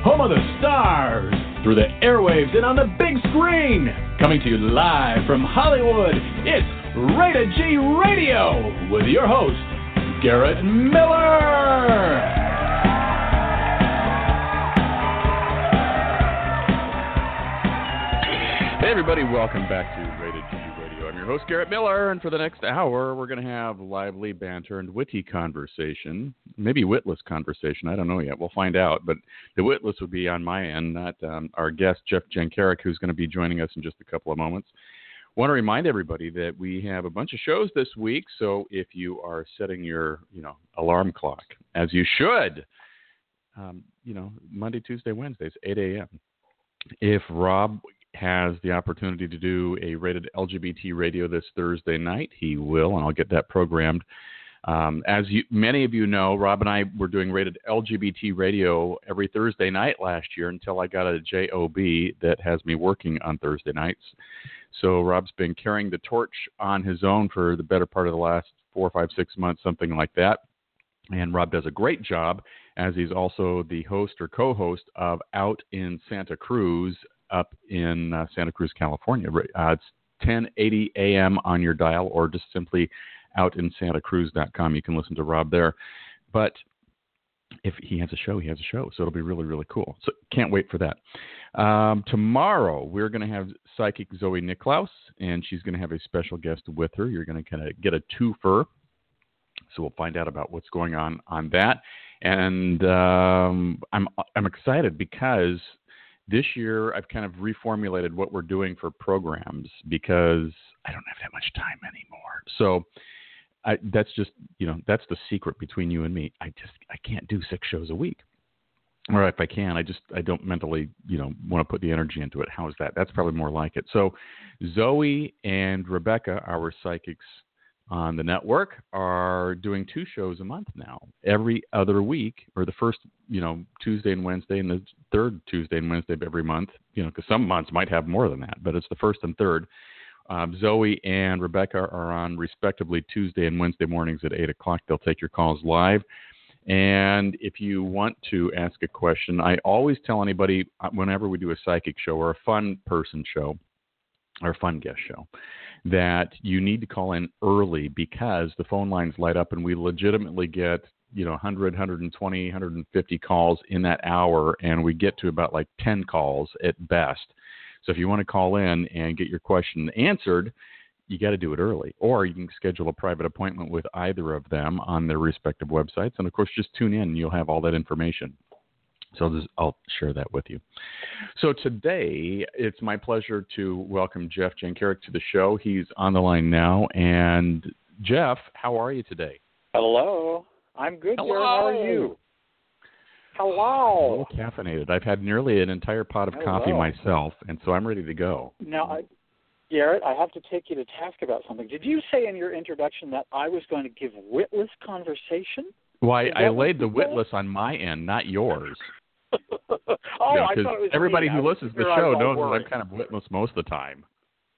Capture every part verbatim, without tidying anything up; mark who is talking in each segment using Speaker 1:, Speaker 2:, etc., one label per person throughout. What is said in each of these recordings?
Speaker 1: home of the stars, through the airwaves and on the big screen. Coming to you live from Hollywood, it's Rated G Radio with your host, Garrett Miller.
Speaker 2: Hey everybody, welcome back to Rated G Radio. I'm your host, Garrett Miller, and for the next hour, we're going to have lively banter and witty conversation. Maybe witless conversation, I don't know yet. We'll find out, but the witless would be on my end, not um, our guest, Jeff Jankarik, who's going to be joining us in just a couple of moments. Want to remind everybody that we have a bunch of shows this week, so if you are setting your, you know, alarm clock, as you should, um, you know, Monday, Tuesday, Wednesdays, eight a.m. If Rob has the opportunity to do a rated L G B T radio this Thursday night, he will, and I'll get that programmed. Um, as you, many of you know, Rob and I were doing rated L G B T radio every Thursday night last year until I got a job that has me working on Thursday nights. So Rob's been carrying the torch on his own for the better part of the last four, five, six months, something like that. And Rob does a great job, as he's also the host or co-host of Out in Santa Cruz, up in uh, Santa Cruz, California. Uh, it's ten eighty a.m. on your dial, or just simply out in santa cruz dot com. You can listen to Rob there. But if he has a show, he has a show. So it'll be really, really cool. So can't wait for that. Um, tomorrow, we're going to have psychic Zoe Niklaus, and she's going to have a special guest with her. You're going to kind of get a twofer. So we'll find out about what's going on on that. And um, I'm I'm excited because this year, I've kind of reformulated what we're doing for programs because I don't have that much time anymore. So I, that's just, you know, that's the secret between you and me. I just, I can't do six shows a week. Or if I can, I just, I don't mentally, you know, want to put the energy into it. How is that? That's probably more like it. So Zoe and Rebecca, our psychics on the network, are doing two shows a month now, every other week, or the first, you know, Tuesday and Wednesday, and the third Tuesday and Wednesday of every month, you know, because some months might have more than that, but it's the first and third. Um, Zoe and Rebecca are on respectively Tuesday and Wednesday mornings at eight o'clock. They'll take your calls live. And if you want to ask a question, I always tell anybody whenever we do a psychic show or a fun person show or a fun guest show, that you need to call in early because the phone lines light up and we legitimately get, you know, one hundred, one twenty, one fifty calls in that hour, and we get to about like ten calls at best. So if you want to call in and get your question answered, you got to do it early. Or you can schedule a private appointment with either of them on their respective websites. And, of course, just tune in and you'll have all that information. So I'll, just, I'll share that with you. So today, it's my pleasure to welcome Jeff Jankarik to the show. He's on the line now. And, Jeff, how are you today?
Speaker 3: Hello. I'm good,
Speaker 2: Hello.
Speaker 3: Garrett. How are you? Hello.
Speaker 2: A little caffeinated. I've had nearly an entire pot of
Speaker 3: Hello.
Speaker 2: coffee myself, and so I'm ready to go.
Speaker 3: Now, I, Garrett, I have to take you to task about something. Did you say in your introduction that I was going to give witless conversation?
Speaker 2: Well, I, I
Speaker 3: what
Speaker 2: laid the
Speaker 3: you said?
Speaker 2: witless on my end, not yours.
Speaker 3: oh,
Speaker 2: You know,
Speaker 3: I
Speaker 2: 'cause
Speaker 3: thought it was
Speaker 2: everybody
Speaker 3: me.
Speaker 2: who
Speaker 3: I was
Speaker 2: listens to the
Speaker 3: sure I
Speaker 2: show
Speaker 3: was all
Speaker 2: knows that
Speaker 3: worried.
Speaker 2: I'm kind of witless most of the time.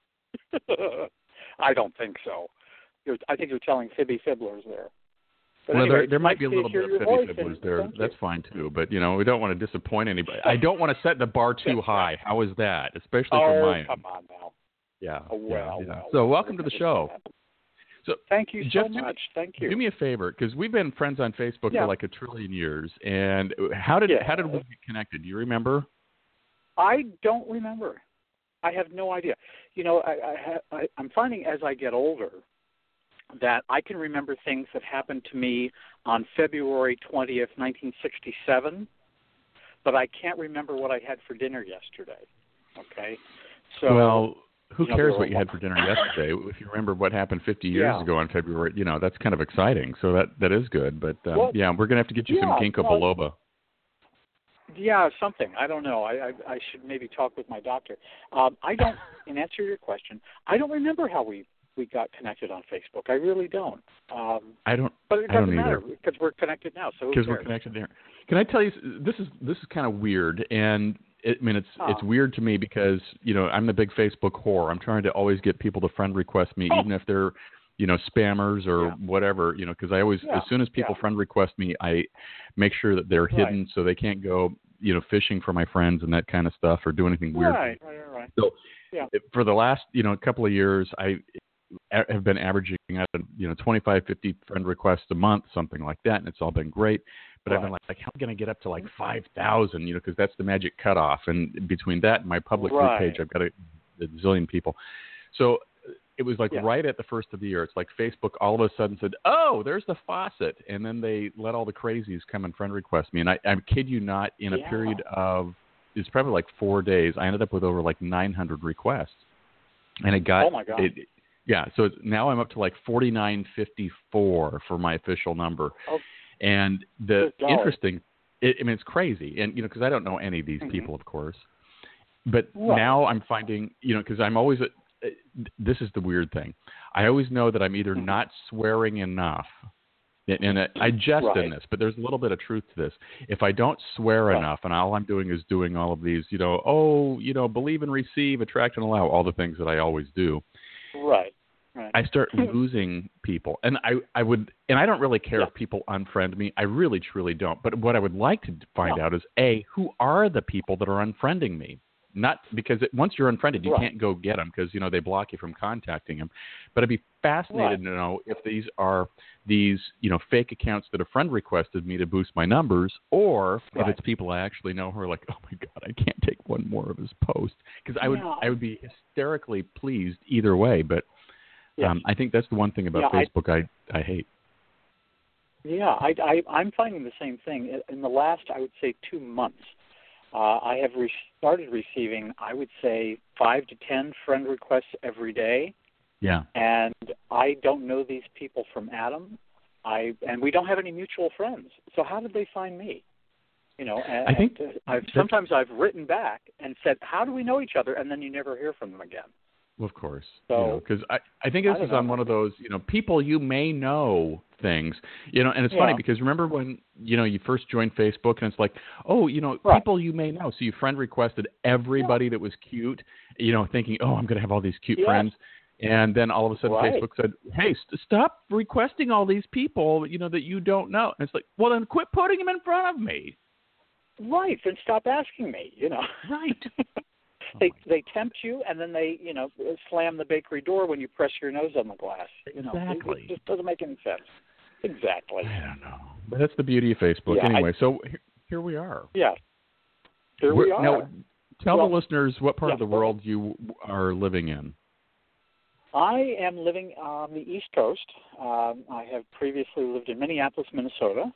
Speaker 3: I don't think so. You're, I think you're telling fibby fibblers there. But
Speaker 2: well,
Speaker 3: anyway,
Speaker 2: there, there might
Speaker 3: nice
Speaker 2: be a
Speaker 3: to
Speaker 2: little
Speaker 3: hear
Speaker 2: bit
Speaker 3: your
Speaker 2: of
Speaker 3: voice,
Speaker 2: fibby fibblers
Speaker 3: and
Speaker 2: there.
Speaker 3: thank
Speaker 2: That's
Speaker 3: you.
Speaker 2: fine, too. But, you know, we don't want to disappoint anybody. I don't want to set the bar too high. How is that? Especially
Speaker 3: oh,
Speaker 2: for mine.
Speaker 3: come on now.
Speaker 2: Yeah.
Speaker 3: Oh, well,
Speaker 2: yeah, yeah.
Speaker 3: well,
Speaker 2: So
Speaker 3: well,
Speaker 2: welcome to the show. So
Speaker 3: Thank you
Speaker 2: Jeff,
Speaker 3: so
Speaker 2: do
Speaker 3: much.
Speaker 2: Me,
Speaker 3: Thank you.
Speaker 2: Do me a favor, because we've been friends on Facebook
Speaker 3: Yeah.
Speaker 2: for like a trillion years. And how did
Speaker 3: Yeah.
Speaker 2: how did we get connected? Do you remember?
Speaker 3: I don't remember. I have no idea. You know, I, I, ha- I, I'm finding as I get older that I can remember things that happened to me on February twentieth, nineteen sixty-seven, but I can't remember what I had for dinner yesterday. Okay? So,
Speaker 2: well, who
Speaker 3: you know,
Speaker 2: cares
Speaker 3: there
Speaker 2: what
Speaker 3: were-
Speaker 2: you had for dinner yesterday? If you remember what happened fifty years
Speaker 3: Yeah.
Speaker 2: ago on February, you know, that's kind of exciting. So that, that is good. But, um,
Speaker 3: Well,
Speaker 2: yeah, we're going to have to get you
Speaker 3: yeah,
Speaker 2: some ginkgo
Speaker 3: well,
Speaker 2: biloba.
Speaker 3: Yeah, something. I don't know. I, I, I should maybe talk with my doctor. Um, I don't, in answer to your question, I don't remember how we, we got connected on Facebook. I really don't. Um,
Speaker 2: I don't.
Speaker 3: but it
Speaker 2: I don't
Speaker 3: doesn't matter
Speaker 2: either.
Speaker 3: because we're connected now. So who
Speaker 2: Because we're
Speaker 3: cares?
Speaker 2: connected there. Can I tell you? This is this is kind of weird, and it, I mean it's
Speaker 3: Oh.
Speaker 2: it's weird to me because you know I'm the big Facebook whore. I'm trying to always get people to friend request me,
Speaker 3: Oh.
Speaker 2: even if they're you know spammers or
Speaker 3: Yeah.
Speaker 2: whatever. You know, because I always
Speaker 3: Yeah.
Speaker 2: as soon as people
Speaker 3: Yeah.
Speaker 2: friend request me, I make sure that they're hidden
Speaker 3: Right.
Speaker 2: so they can't go you know, fishing for my friends and that kind of stuff, or do anything weird.
Speaker 3: Right, right, right, right.
Speaker 2: So
Speaker 3: yeah.
Speaker 2: for the last, you know, couple of years, I have been averaging at, you know, twenty-five, fifty friend requests a month, something like that, and it's all been great. But right. I've been like, like, how am I going to get up to like five thousand, you know, because that's the magic cutoff. And between that and my public
Speaker 3: right.
Speaker 2: group page, I've got a, a zillion people. So it was like
Speaker 3: yeah.
Speaker 2: right at the first of the year. It's like Facebook all of a sudden said, oh, there's the faucet. And then they let all the crazies come and friend request me. And I, I kid you not, in a
Speaker 3: yeah.
Speaker 2: period of, it's probably like four days, I ended up with over like nine hundred requests. And it got,
Speaker 3: oh my God.
Speaker 2: It, yeah, so it's, now I'm up to like forty-nine fifty-four for my official number.
Speaker 3: Oh,
Speaker 2: and the interesting, it, I mean, it's crazy. And, you know, because I don't know any of these
Speaker 3: mm-hmm.
Speaker 2: people, of course. But
Speaker 3: right.
Speaker 2: now I'm finding, you know, because I'm always, uh, this is the weird thing. I always know that I'm either
Speaker 3: mm-hmm.
Speaker 2: not swearing enough, and, and I jest
Speaker 3: right.
Speaker 2: in this, but there's a little bit of truth to this. If I don't swear
Speaker 3: right.
Speaker 2: enough, and all I'm doing is doing all of these, you know, oh, you know, believe and receive, attract and allow, all the things that I always do.
Speaker 3: Right. Right.
Speaker 2: I start losing people, and I, I would, and I don't really care
Speaker 3: yeah.
Speaker 2: if people unfriend me. I really, truly don't. But what I would like to find
Speaker 3: no.
Speaker 2: out is, A, who are the people that are unfriending me? Not because it, once you're unfriended, you
Speaker 3: right.
Speaker 2: can't go get them because, you know, they block you from contacting them. But I'd be fascinated
Speaker 3: right.
Speaker 2: to know if these are these, you know, fake accounts that a friend requested me to boost my numbers, or
Speaker 3: right.
Speaker 2: if it's people I actually know who are like, oh my God, I can't take one more of his posts. Because I would,
Speaker 3: yeah.
Speaker 2: I would be hysterically pleased either way. But
Speaker 3: yes.
Speaker 2: um, I think that's the one thing about
Speaker 3: yeah,
Speaker 2: Facebook I, I, I hate.
Speaker 3: Yeah, I, I, I'm finding the same thing. In the last, I would say, two months, uh, I have re- started receiving, I would say, five to ten friend requests every day.
Speaker 2: Yeah.
Speaker 3: And I don't know these people from Adam. I and we don't have any mutual friends. So how did they find me? You know, and,
Speaker 2: I think
Speaker 3: and I've, sometimes I've written back and said, how do we know each other? And then you never hear from them again.
Speaker 2: Well, of course.
Speaker 3: So,
Speaker 2: because you know, I, I think this
Speaker 3: I
Speaker 2: is
Speaker 3: know.
Speaker 2: on one of those, you know, people you may know things, you know, and it's
Speaker 3: yeah.
Speaker 2: funny because remember when, you know, you first joined Facebook and it's like, oh, you know,
Speaker 3: right.
Speaker 2: people you may know. So you friend requested everybody yeah. that was cute, you know, thinking, oh, I'm going to have all these cute
Speaker 3: yes.
Speaker 2: friends. And then all of a sudden
Speaker 3: right.
Speaker 2: Facebook said, hey, st- stop requesting all these people, you know, that you don't know. And it's like, well, then quit putting them in front of me.
Speaker 3: Right. Then stop asking me, you know.
Speaker 2: Right.
Speaker 3: They they tempt you, and then they, you know, slam the bakery door when you press your nose on the glass. You know,
Speaker 2: exactly.
Speaker 3: It, it just doesn't make any sense. Exactly.
Speaker 2: I don't know. But that's the beauty of Facebook.
Speaker 3: Yeah,
Speaker 2: anyway,
Speaker 3: I,
Speaker 2: so here, here we are.
Speaker 3: Yeah. Here
Speaker 2: We're,
Speaker 3: we are.
Speaker 2: Now, tell
Speaker 3: well,
Speaker 2: the listeners what part
Speaker 3: yeah,
Speaker 2: of the world you are living in.
Speaker 3: I am living on the East Coast. Um, I have previously lived in Minneapolis, Minnesota.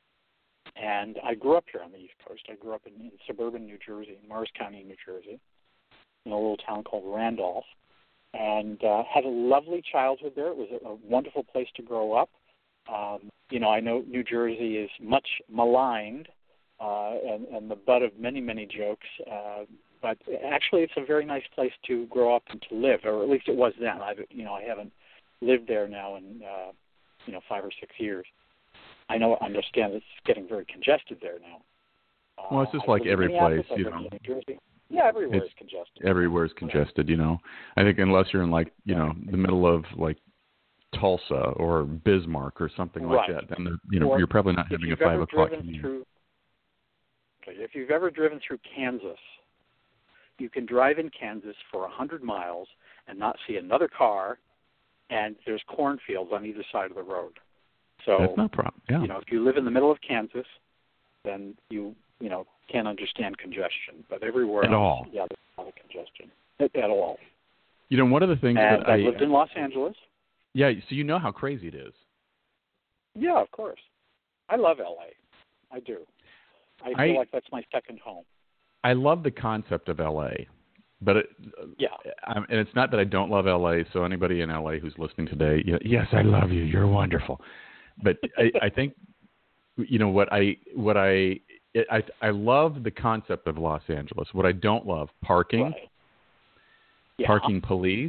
Speaker 3: And I grew up here on the East Coast. I grew up in, in suburban New Jersey, in Morris County, New Jersey, in a little town called Randolph, and uh, had a lovely childhood there. It was a, a wonderful place to grow up. Um, you know, I know New Jersey is much maligned uh, and, and the butt of many, many jokes, uh, but actually it's a very nice place to grow up and to live, or at least it was then. I, you know, I haven't lived there now in, uh, you know, five or six years. I know, I understand it's getting very congested there now. Uh,
Speaker 2: Well, it's just
Speaker 3: I
Speaker 2: like every place,
Speaker 3: I
Speaker 2: you
Speaker 3: lived
Speaker 2: know.
Speaker 3: in New Jersey. Yeah, everywhere
Speaker 2: It's,
Speaker 3: is congested.
Speaker 2: Everywhere is congested, you know. I think unless you're in, like, you know, the middle of, like, Tulsa or Bismarck or something like
Speaker 3: right.
Speaker 2: that, then, the, you know,
Speaker 3: or
Speaker 2: you're probably not having a five o'clock commute.
Speaker 3: Through, okay, if you've ever driven through Kansas, you can drive in Kansas for one hundred miles and not see another car, and there's cornfields on either side of the road. So,
Speaker 2: that's no problem. Yeah.
Speaker 3: you know, if you live in the middle of Kansas, then you, you know, can't understand congestion. But everywhere
Speaker 2: at
Speaker 3: else,
Speaker 2: all.
Speaker 3: yeah, there's a lot of congestion. At, at all.
Speaker 2: You know, one of the things
Speaker 3: and
Speaker 2: that
Speaker 3: I
Speaker 2: I
Speaker 3: lived in Los Angeles.
Speaker 2: Yeah, so you know how crazy it is.
Speaker 3: Yeah, of course. I love L A. I do. I feel
Speaker 2: I,
Speaker 3: like that's my second home.
Speaker 2: I love the concept of L A, but it,
Speaker 3: yeah,
Speaker 2: I'm, and it's not that I don't love L A. So anybody in L A who's listening today, yes, I love you. You're wonderful. But I, I think, you know, what I what I, I I love the concept of Los Angeles. What I don't love, parking,
Speaker 3: right. yeah.
Speaker 2: parking police.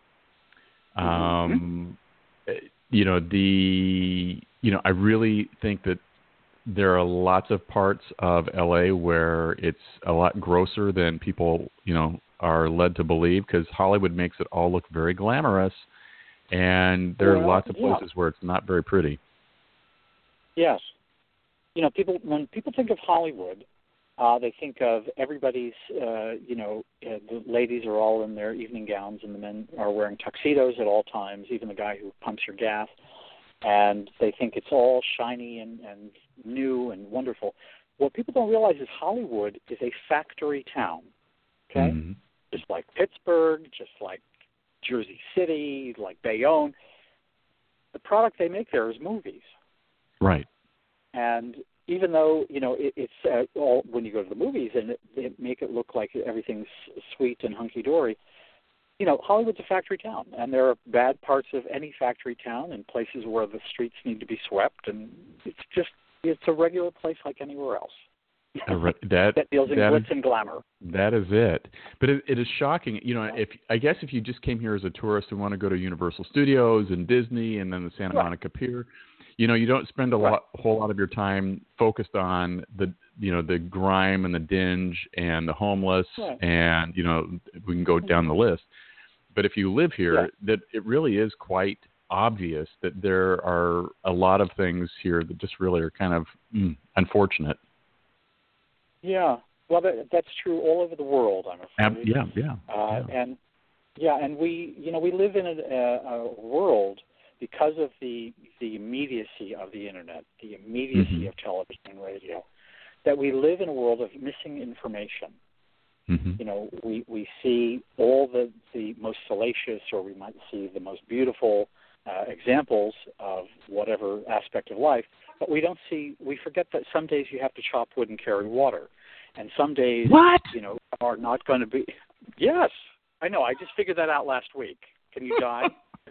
Speaker 3: Mm-hmm.
Speaker 2: Um, you know, the you know, I really think that there are lots of parts of L A where it's a lot grosser than people, you know, are led to believe, because Hollywood makes it all look very glamorous, and there
Speaker 3: well,
Speaker 2: are lots of
Speaker 3: yeah.
Speaker 2: places where it's not very pretty.
Speaker 3: Yes. You know, people when people think of Hollywood, Uh, they think of everybody's, uh, you know, uh, the ladies are all in their evening gowns and the men are wearing tuxedos at all times, even the guy who pumps your gas. And they think it's all shiny and, and new and wonderful. What people don't realize is Hollywood is a factory town, okay?
Speaker 2: Mm-hmm.
Speaker 3: Just like Pittsburgh, just like Jersey City, like Bayonne. The product they make there is movies.
Speaker 2: Right.
Speaker 3: And even though, you know, it, it's uh, all when you go to the movies and it, they make it look like everything's sweet and hunky-dory, you know, Hollywood's a factory town, and there are bad parts of any factory town and places where the streets need to be swept, and it's just, it's a regular place like anywhere else.
Speaker 2: that
Speaker 3: that deals in
Speaker 2: that
Speaker 3: glitz
Speaker 2: is,
Speaker 3: and glamour.
Speaker 2: That is it. But it, it is shocking. You know, if I guess if you just came here as a tourist and want to go to Universal Studios and Disney and then the Santa
Speaker 3: right.
Speaker 2: Monica Pier, you know, you don't spend a
Speaker 3: right.
Speaker 2: lot, whole lot of your time focused on the, you know, the grime and the dinge and the homeless,
Speaker 3: right.
Speaker 2: and you know, we can go down the list. But if you live here,
Speaker 3: yeah.
Speaker 2: that it really is quite obvious that there are a lot of things here that just really are kind of mm, unfortunate.
Speaker 3: Yeah, well, that, that's true all over the world, I'm afraid.
Speaker 2: Um, yeah, yeah,
Speaker 3: uh,
Speaker 2: yeah.
Speaker 3: And yeah, and we, you know, we live in a, a world because of the the immediacy of the internet, the immediacy
Speaker 2: mm-hmm.
Speaker 3: of television and radio, that we live in a world of missing information.
Speaker 2: Mm-hmm.
Speaker 3: You know, we, we see all the, the most salacious, or we might see the most beautiful uh, examples of whatever aspect of life, but we don't see, we forget that some days you have to chop wood and carry water, and some days,
Speaker 2: what?
Speaker 3: you know, are not going to be. Yes, I know. I just figured that out last week. Can you die?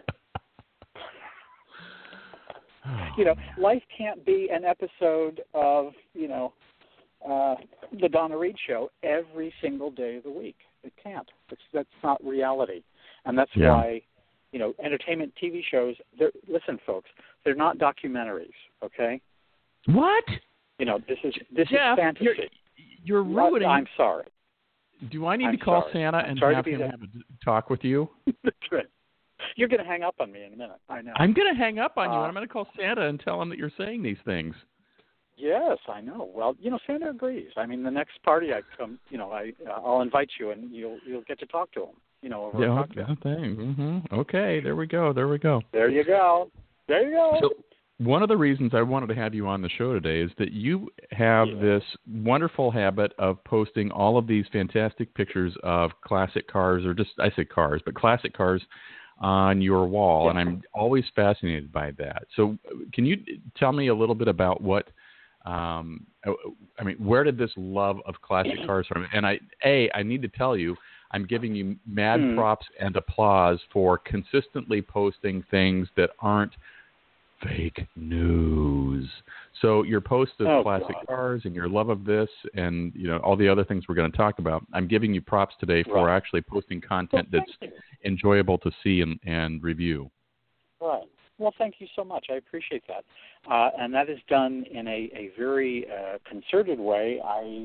Speaker 2: Oh,
Speaker 3: you know,
Speaker 2: man.
Speaker 3: life can't be an episode of, you know, uh, the Donna Reed Show every single day of the week. It can't. It's, that's not reality. And that's
Speaker 2: yeah.
Speaker 3: why, you know, entertainment T V shows, they're, listen, folks, they're not documentaries, okay?
Speaker 2: What?
Speaker 3: You know, this is this
Speaker 2: Jeff,
Speaker 3: is fantasy.
Speaker 2: You're, you're ruining.
Speaker 3: I'm sorry.
Speaker 2: Do I need
Speaker 3: I'm
Speaker 2: to call
Speaker 3: sorry.
Speaker 2: Santa
Speaker 3: I'm
Speaker 2: and
Speaker 3: sorry
Speaker 2: have
Speaker 3: to be
Speaker 2: him
Speaker 3: the-
Speaker 2: have a talk with you?
Speaker 3: That's right. You're going to hang up on me in a minute. I know.
Speaker 2: I'm going to hang up on you,
Speaker 3: Uh,
Speaker 2: and I'm going to call Santa and tell him that you're saying these things.
Speaker 3: Yes, I know. Well, you know, Santa agrees. I mean, the next party I come, you know, I uh, I'll invite you, and you'll you'll get to talk to him. You know, over
Speaker 2: Yeah,
Speaker 3: a cocktail.
Speaker 2: okay. Mm-hmm. Okay, there we go. There we go.
Speaker 3: There you go. There you go.
Speaker 2: So one of the reasons I wanted to have you on the show today is that you have
Speaker 3: yeah.
Speaker 2: this wonderful habit of posting all of these fantastic pictures of classic cars, or just, I say cars, but classic cars on your wall,
Speaker 3: yeah.
Speaker 2: and I'm always fascinated by that. So can you tell me a little bit about what, um, I mean, where did this love of classic cars from? And I, A, I need to tell you, I'm giving you mad
Speaker 3: mm.
Speaker 2: props and applause for consistently posting things that aren't fake news. So your post of
Speaker 3: oh,
Speaker 2: classic
Speaker 3: God.
Speaker 2: cars and your love of this and, you know, all the other things we're going to talk about, I'm giving you props today for
Speaker 3: right.
Speaker 2: actually posting content
Speaker 3: well,
Speaker 2: that's enjoyable to see and, and review.
Speaker 3: Right. Well, thank you so much. I appreciate that. Uh, and that is done in a, a very uh, concerted way. I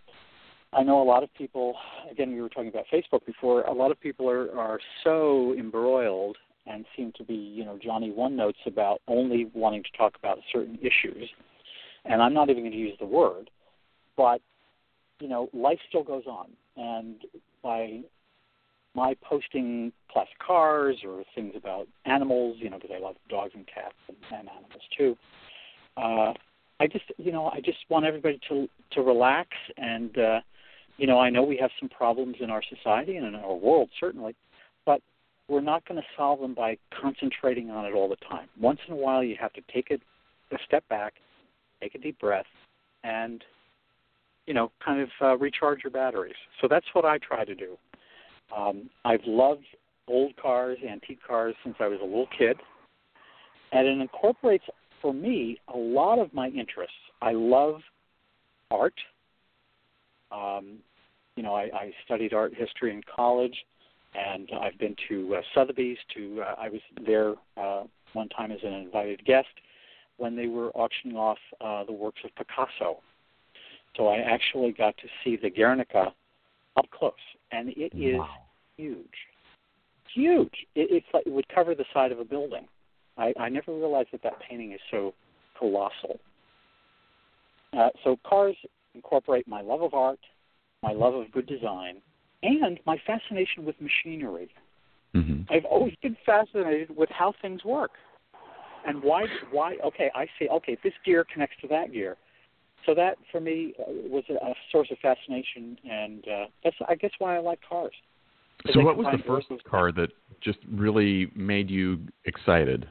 Speaker 3: I know a lot of people, again, we were talking about Facebook before, a lot of people are, are so embroiled and seem to be, you know, Johnny One-Notes about only wanting to talk about certain issues. And I'm not even going to use the word, but, you know, life still goes on. And by my posting classic cars or things about animals, you know, because I love dogs and cats and, and animals too, uh, I just, you know, I just want everybody to to relax. And, uh, you know, I know we have some problems in our society and in our world, certainly, but we're not going to solve them by concentrating on it all the time. Once in a while, you have to take a, a step back, take a deep breath, and, you know, kind of uh, recharge your batteries. So that's what I try to do. Um, I've loved old cars, antique cars, since I was a little kid, and it incorporates, for me, a lot of my interests. I love art. Um, you know, I, I studied art history in college, and I've been to uh, Sotheby's. To uh, I was there uh, one time as an invited guest when they were auctioning off uh, the works of Picasso. So I actually got to see the Guernica up close, and it is
Speaker 2: Wow.
Speaker 3: huge, huge. It, it's like it would cover the side of a building. I, I never realized that that painting is so colossal. Uh, so cars incorporate my love of art, my love of good design, and my fascination with machinery.
Speaker 2: Mm-hmm.
Speaker 3: I've always been fascinated with how things work. And why, why, okay, I see, okay, this gear connects to that gear. So that, for me, uh, was a, a source of fascination, and uh, that's, I guess, why I like cars.
Speaker 2: So what was the first car that just really made you excited?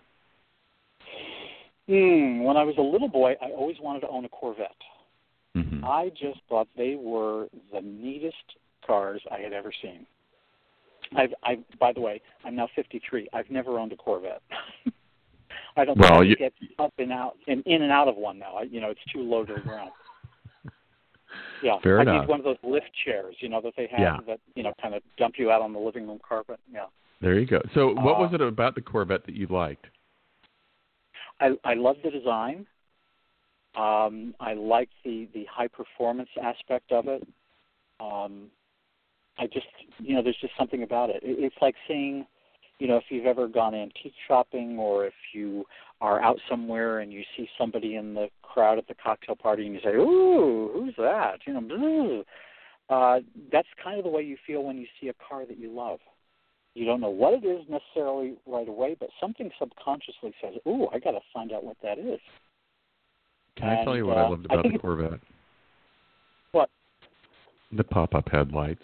Speaker 3: Hmm, when I was a little boy, I always wanted to own a Corvette.
Speaker 2: Mm-hmm.
Speaker 3: I just thought they were the neatest cars I had ever seen. I've, I, by the way, I'm now fifty-three. I've never owned a Corvette. I don't
Speaker 2: well,
Speaker 3: think I
Speaker 2: you...
Speaker 3: can get up and out and in and out of one now. I, you know, it's too low to the ground. Yeah,
Speaker 2: Fair
Speaker 3: I
Speaker 2: enough.
Speaker 3: need one of those lift chairs, you know, that they have
Speaker 2: yeah.
Speaker 3: that, you know, kind of dump you out on the living room carpet. Yeah.
Speaker 2: There you go. So what
Speaker 3: uh,
Speaker 2: was it about the Corvette that you liked?
Speaker 3: I, I love the design. Um, I like the, the high performance aspect of it. Um, I just, you know, there's just something about it. it. It's like seeing, you know, if you've ever gone antique shopping or if you are out somewhere and you see somebody in the crowd at the cocktail party and you say, ooh, who's that? You know, uh, that's kind of the way you feel when you see a car that you love. You don't know what it is necessarily right away, but something subconsciously says, ooh, I got to find out what that is.
Speaker 2: Can
Speaker 3: and,
Speaker 2: I tell you what
Speaker 3: uh,
Speaker 2: I loved about
Speaker 3: I
Speaker 2: the Corvette?
Speaker 3: What?
Speaker 2: The pop-up headlights.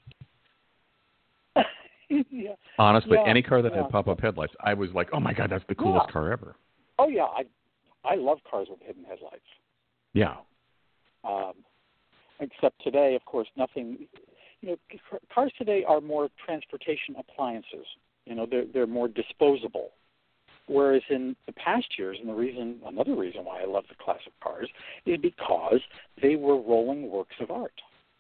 Speaker 3: yeah.
Speaker 2: Honestly,
Speaker 3: yeah,
Speaker 2: any car that
Speaker 3: yeah.
Speaker 2: had pop-up headlights, I was like, oh, my God, that's the coolest
Speaker 3: yeah.
Speaker 2: car ever.
Speaker 3: Oh, yeah. I I love cars with hidden headlights.
Speaker 2: Yeah.
Speaker 3: Um, except today, of course, nothing, you know, cars today are more transportation appliances. You know, they're, they're more disposable. Whereas in the past years, and the reason, another reason why I love the classic cars is because they were rolling works of art.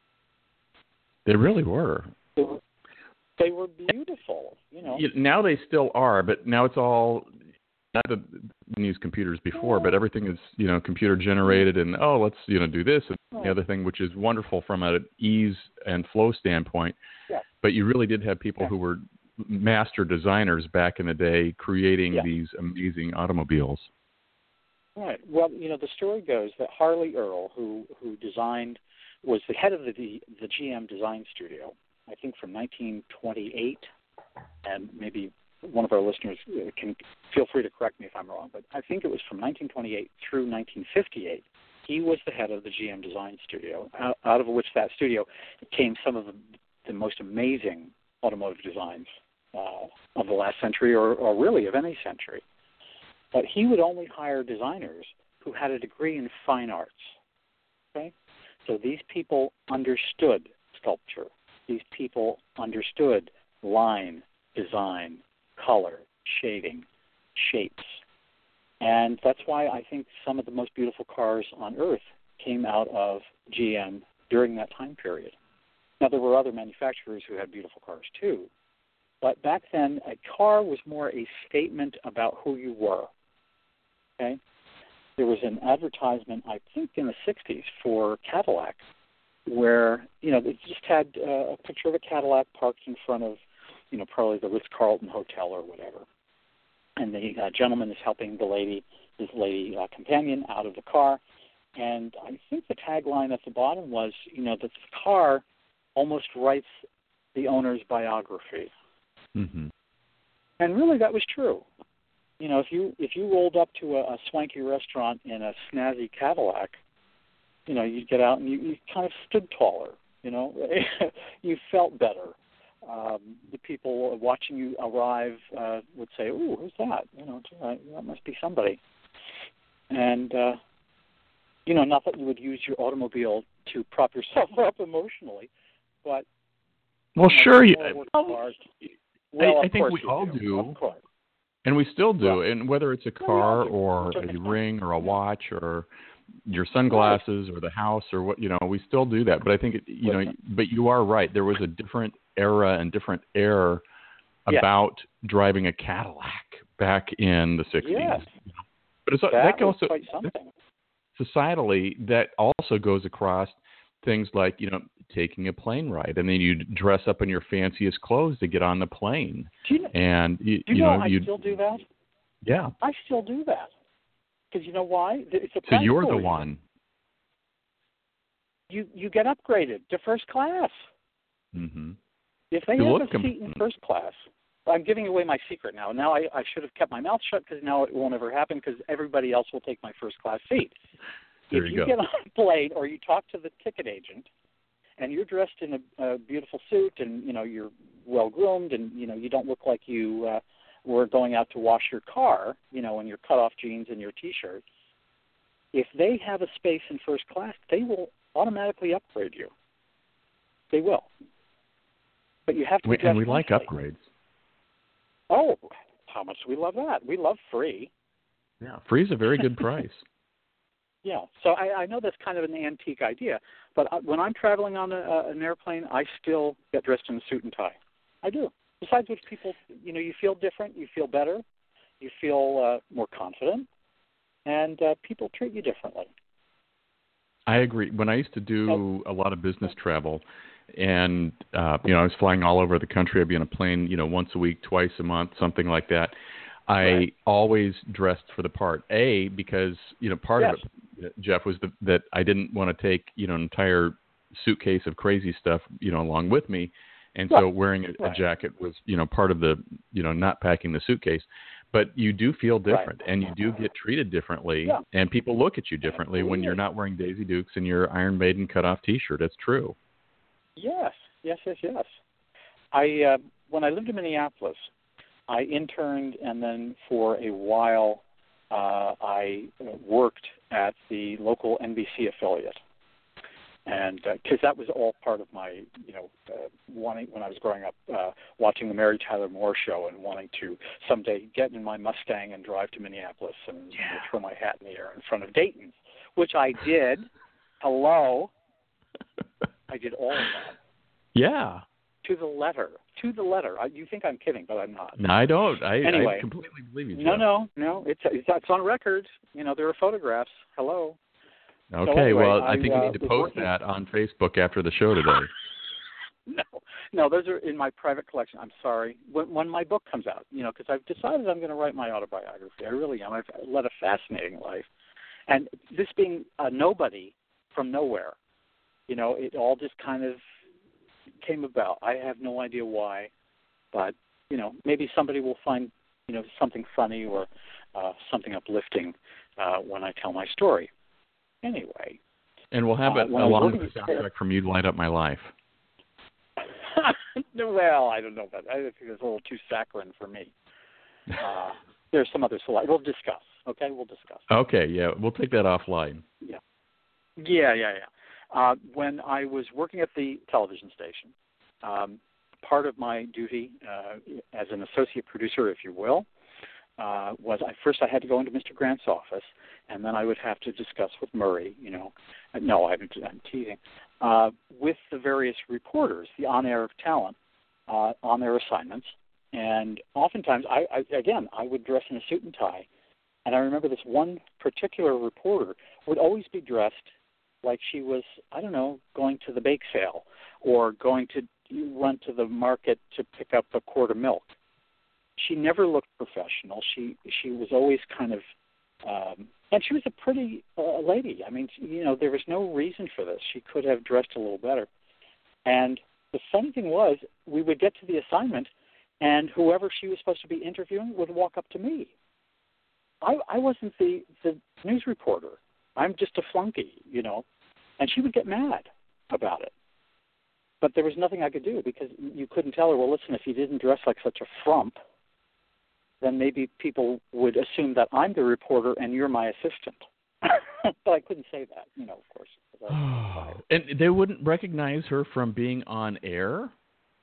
Speaker 2: They really were.
Speaker 3: They were, they were beautiful, you know.
Speaker 2: Now they still are, but now it's all, not that we used computers before, but everything is, you know, computer generated and, oh, let's, you know, do this and
Speaker 3: right.
Speaker 2: the other thing, which is wonderful from an ease and flow standpoint.
Speaker 3: Yeah.
Speaker 2: But you really did have people
Speaker 3: yeah.
Speaker 2: who were master designers back in the day creating
Speaker 3: yeah.
Speaker 2: these amazing automobiles.
Speaker 3: Right. Well, you know, the story goes that Harley Earl, who who designed, was the head of the the G M design studio, I think from nineteen twenty-eight, and maybe one of our listeners can feel free to correct me if I'm wrong, but I think it was from nineteen twenty-eight through nineteen fifty-eight. He was the head of the G M design studio, out, out of which that studio came some of the, the most amazing automotive designs uh, of the last century, or, or really of any century. But he would only hire designers who had a degree in fine arts. Okay, so these people understood sculpture. These people understood line, design, color, shading, shapes. And that's why I think some of the most beautiful cars on Earth came out of G M during that time period. Now, there were other manufacturers who had beautiful cars too, but back then, a car was more a statement about who you were. Okay? There was an advertisement, I think in the sixties, for Cadillac, where, you know, it just had uh, a picture of a Cadillac parked in front of, you know, probably the Ritz-Carlton Hotel or whatever. And the uh, gentleman is helping the lady, his lady uh, companion, out of the car. And I think the tagline at the bottom was, you know, that the car almost writes the owner's biography.
Speaker 2: Mm-hmm.
Speaker 3: And really, that was true. You know, if you if you rolled up to a, a swanky restaurant in a snazzy Cadillac, you know, you'd get out and you, you kind of stood taller. You know, you felt better. Um, the people watching you arrive uh, would say, "Ooh, who's that? You know, that must be somebody." And uh, you know, not that you would use your automobile to prop yourself up emotionally, but
Speaker 2: well,
Speaker 3: you know,
Speaker 2: sure, you.
Speaker 3: Cars, well,
Speaker 2: I, I think we all
Speaker 3: do.
Speaker 2: do.
Speaker 3: Of course.
Speaker 2: And we still do,
Speaker 3: right.
Speaker 2: and whether it's a car
Speaker 3: yeah,
Speaker 2: or a ring or a watch or your sunglasses right. or the house or what, you know, we still do that. But I think, it, you know, but you are right. There was a different era and different air about yeah. driving a Cadillac back in the sixties.
Speaker 3: Yes.
Speaker 2: But it's,
Speaker 3: that,
Speaker 2: that also,
Speaker 3: quite something.
Speaker 2: Societally, that also goes across things like, you know, taking a plane ride, and then you dress up in your fanciest clothes to get on the plane.
Speaker 3: Do you know,
Speaker 2: and you,
Speaker 3: do you,
Speaker 2: you
Speaker 3: know,
Speaker 2: know,
Speaker 3: I
Speaker 2: you
Speaker 3: still do that.
Speaker 2: Yeah,
Speaker 3: I still do that because you know why? It's a
Speaker 2: so you're the
Speaker 3: reason.
Speaker 2: one.
Speaker 3: you you get upgraded to first class.
Speaker 2: Mm-hmm.
Speaker 3: If they
Speaker 2: You
Speaker 3: have
Speaker 2: look
Speaker 3: a
Speaker 2: com-
Speaker 3: seat in first class, I'm giving away my secret now. Now I, I should have kept my mouth shut because now it won't ever happen because everybody else will take my first class seat.
Speaker 2: There
Speaker 3: if
Speaker 2: you
Speaker 3: you
Speaker 2: go.
Speaker 3: get on a plane or you talk to the ticket agent and you're dressed in a, a beautiful suit and you know you're well groomed and you know you don't look like you uh, were going out to wash your car, you know, in your cut off jeans and your t-shirt, if they have a space in first class, they will automatically upgrade you. They will. But you have to
Speaker 2: We,
Speaker 3: dress
Speaker 2: and we like
Speaker 3: nicely.
Speaker 2: upgrades.
Speaker 3: Oh, how much do we love that? We love free.
Speaker 2: Yeah, free is a very good price.
Speaker 3: Yeah, so I, I know that's kind of an antique idea, but I, when I'm traveling on a, a, an airplane, I still get dressed in a suit and tie. I do. Besides which, people, you know, you feel different, you feel better, you feel uh, more confident, and uh, people treat you differently.
Speaker 2: I agree. When I used to do a lot of business travel, and uh, you know, I was flying all over the country. I'd be on a plane, you know, once a week, twice a month, something like that. I
Speaker 3: Right.
Speaker 2: always dressed for the part. A, because you know, part
Speaker 3: Yes.
Speaker 2: of it, Jeff, was the, that I didn't want to take you know an entire suitcase of crazy stuff, you know, along with me, and so
Speaker 3: Right.
Speaker 2: wearing a,
Speaker 3: Right.
Speaker 2: a jacket was, you know, part of the, you know, not packing the suitcase. But you do feel different, and you do get treated differently,
Speaker 3: Yeah.
Speaker 2: and people look at you differently when you're
Speaker 3: Absolutely.
Speaker 2: not wearing Daisy Dukes and your Iron Maiden cut-off T-shirt. It's true.
Speaker 3: Yes, yes, yes, yes. I uh, when I lived in Minneapolis, I interned, and then for a while, uh, I worked at the local N B C affiliate, and because uh, that was all part of my, you know, uh, wanting when I was growing up, uh, watching the Mary Tyler Moore Show, and wanting to someday get in my Mustang and drive to Minneapolis and you know, throw my hat in the air in front of Dayton, which I did. Hello, I did all of that.
Speaker 2: Yeah.
Speaker 3: To the letter. To the letter. I, you think I'm kidding, but I'm not.
Speaker 2: No, I don't. I,
Speaker 3: Anyway.
Speaker 2: I completely believe you, Jeff.
Speaker 3: No, no, no. It's, it's it's on record. You know, there are photographs. Hello.
Speaker 2: Okay,
Speaker 3: So anyway,
Speaker 2: well, I,
Speaker 3: I,
Speaker 2: think
Speaker 3: uh,
Speaker 2: you need to
Speaker 3: was
Speaker 2: post
Speaker 3: working-
Speaker 2: that on Facebook after the show today.
Speaker 3: No, no, those are in my private collection. I'm sorry. When, when my book comes out, you know, because I've decided I'm going to write my autobiography. I really am. I've led a fascinating life. And this being a nobody from nowhere, you know, it all just kind of came about. I have no idea why, but, you know, maybe somebody will find, you know, something funny or uh, something uplifting uh, when I tell my story. Anyway.
Speaker 2: And we'll have
Speaker 3: Uh,
Speaker 2: it
Speaker 3: when I was
Speaker 2: along with
Speaker 3: working
Speaker 2: the
Speaker 3: at-
Speaker 2: soundtrack from You Light Up My Life.
Speaker 3: Well, I don't know about that. I think it's a little too saccharine for me. Uh, there's some other select. We'll discuss. Okay, we'll discuss.
Speaker 2: Okay, yeah, we'll take that offline.
Speaker 3: Yeah, yeah, yeah, yeah. Uh, when I was working at the television station, um, part of my duty uh, as an associate producer, if you will, uh, was I first I had to go into Mister Grant's office, and then I would have to discuss with Murray. You know, no, I'm, I'm teasing. Uh, with the various reporters, the on-air talent, uh, on their assignments, and oftentimes, I, I again, I would dress in a suit and tie, and I remember this one particular reporter would always be dressed like she was, I don't know, going to the bake sale or going to run to the market to pick up a quart of milk. She never looked professional. She she was always kind of, um, and she was a pretty uh, lady. I mean, you know, there was no reason for this. She could have dressed a little better. And the funny thing was, we would get to the assignment, and whoever she was supposed to be interviewing would walk up to me. I, I wasn't the, the news reporter. I'm just a flunky, you know. And she would get mad about it. But there was nothing I could do because you couldn't tell her, well, listen, if you didn't dress like such a frump, then maybe people would assume that I'm the reporter and you're my assistant. But I couldn't say that, you know, of course.
Speaker 2: And they wouldn't recognize her from being on air?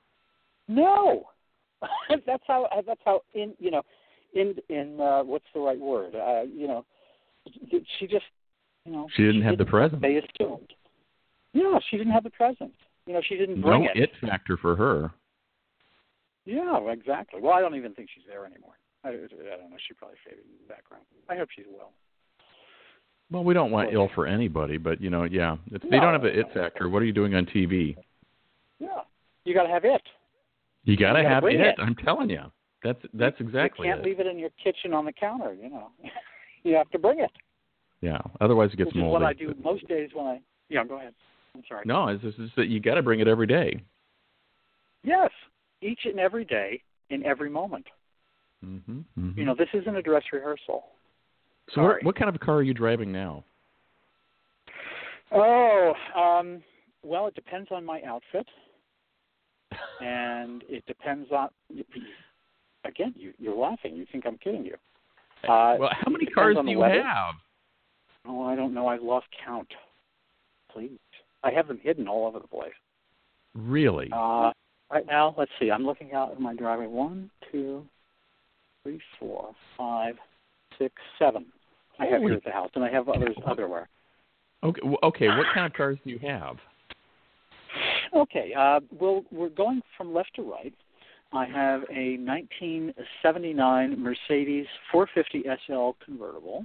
Speaker 3: No. That's how, that's how in, you know, in, in uh, what's the right word? Uh, you know, she just, you know.
Speaker 2: She didn't
Speaker 3: she
Speaker 2: have
Speaker 3: didn't,
Speaker 2: the presence.
Speaker 3: They assumed. Yeah, she didn't have the presence. You know, she didn't bring
Speaker 2: No
Speaker 3: it.
Speaker 2: it factor for her.
Speaker 3: Yeah, exactly. Well, I don't even think she's there anymore. I, I don't know. She probably faded in the background. I hope she's well.
Speaker 2: Well, we don't want ill for anybody, but, you know, yeah. If
Speaker 3: No,
Speaker 2: they don't have an it
Speaker 3: no.
Speaker 2: factor, what are you doing on T V?
Speaker 3: Yeah, you got to have it.
Speaker 2: You got to
Speaker 3: You gotta
Speaker 2: have
Speaker 3: bring
Speaker 2: it.
Speaker 3: it.
Speaker 2: I'm telling you. That's that's exactly
Speaker 3: You can't
Speaker 2: it.
Speaker 3: leave it in your kitchen on the counter, you know. You have to bring it.
Speaker 2: Yeah. Otherwise it gets
Speaker 3: Which is
Speaker 2: moldy.
Speaker 3: what I do most days when I, yeah, go ahead. I'm sorry.
Speaker 2: No, it's just that you got to bring it every day.
Speaker 3: Yes, each and every day, in every moment.
Speaker 2: Mm-hmm. Mm-hmm.
Speaker 3: You know, this isn't a dress rehearsal.
Speaker 2: So what, what kind of car are you driving now?
Speaker 3: Oh, um, well, it depends on my outfit, and it depends on. Again, you, you're laughing. You think I'm kidding you. Uh,
Speaker 2: well, how many cars do you
Speaker 3: weather.
Speaker 2: have?
Speaker 3: Oh, I don't know. I've lost count. Please, I have them hidden all over the place.
Speaker 2: Really?
Speaker 3: Uh, right now, let's see. I'm looking out at my driveway. One, two, three, four, five, six, seven. I have
Speaker 2: Holy
Speaker 3: here at the house, and I have others otherwhere.
Speaker 2: Okay. Okay. What kind of cars do you have?
Speaker 3: Okay. Uh, well, we're going from left to right. I have a nineteen seventy-nine Mercedes four fifty S L convertible,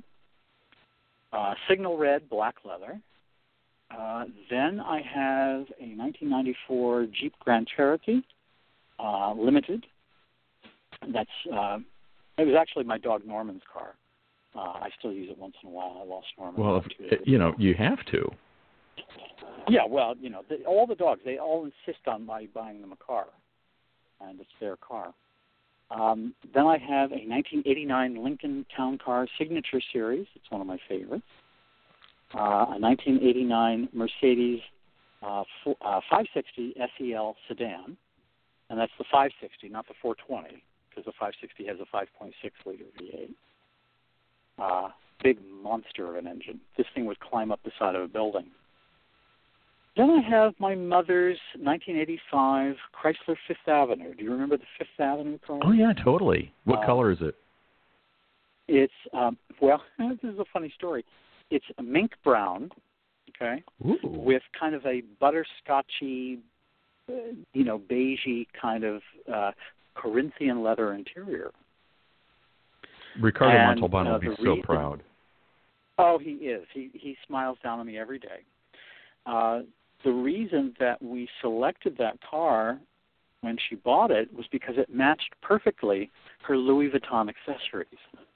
Speaker 3: uh, signal red, black leather. Uh, then I have a nineteen ninety-four Jeep Grand Cherokee, uh, limited. That's uh, it was actually my dog Norman's car. Uh, I still use it once in a while. I lost Norman.
Speaker 2: Well, if, you know, you have to.
Speaker 3: Yeah, well, you know, the, all the dogs, they all insist on my buying them a car, and it's their car. Um, then I have a nineteen eighty-nine Lincoln Town Car Signature Series. It's one of my favorites. Uh, a nineteen eighty-nine Mercedes uh, f- uh, five sixty S E L sedan, and that's the five sixty, not the four twenty, because the five sixty has a five point six liter V eight. Uh, big monster of an engine. This thing would climb up the side of a building. Then I have my mother's nineteen eighty-five Chrysler Fifth Avenue. Do you remember the Fifth Avenue car?
Speaker 2: Oh, yeah, totally. What
Speaker 3: uh,
Speaker 2: color is it?
Speaker 3: It's, um, well, this is a funny story. It's a mink brown, okay,
Speaker 2: Ooh.
Speaker 3: with kind of a butterscotchy, uh, you know, beigey kind of uh, Corinthian leather interior.
Speaker 2: Ricardo
Speaker 3: and,
Speaker 2: Montalbano
Speaker 3: uh,
Speaker 2: will be
Speaker 3: the
Speaker 2: so
Speaker 3: reason,
Speaker 2: proud.
Speaker 3: Oh, he is. He he smiles down on me every day. Uh, the reason that we selected that car when she bought it was because it matched perfectly her Louis Vuitton accessories.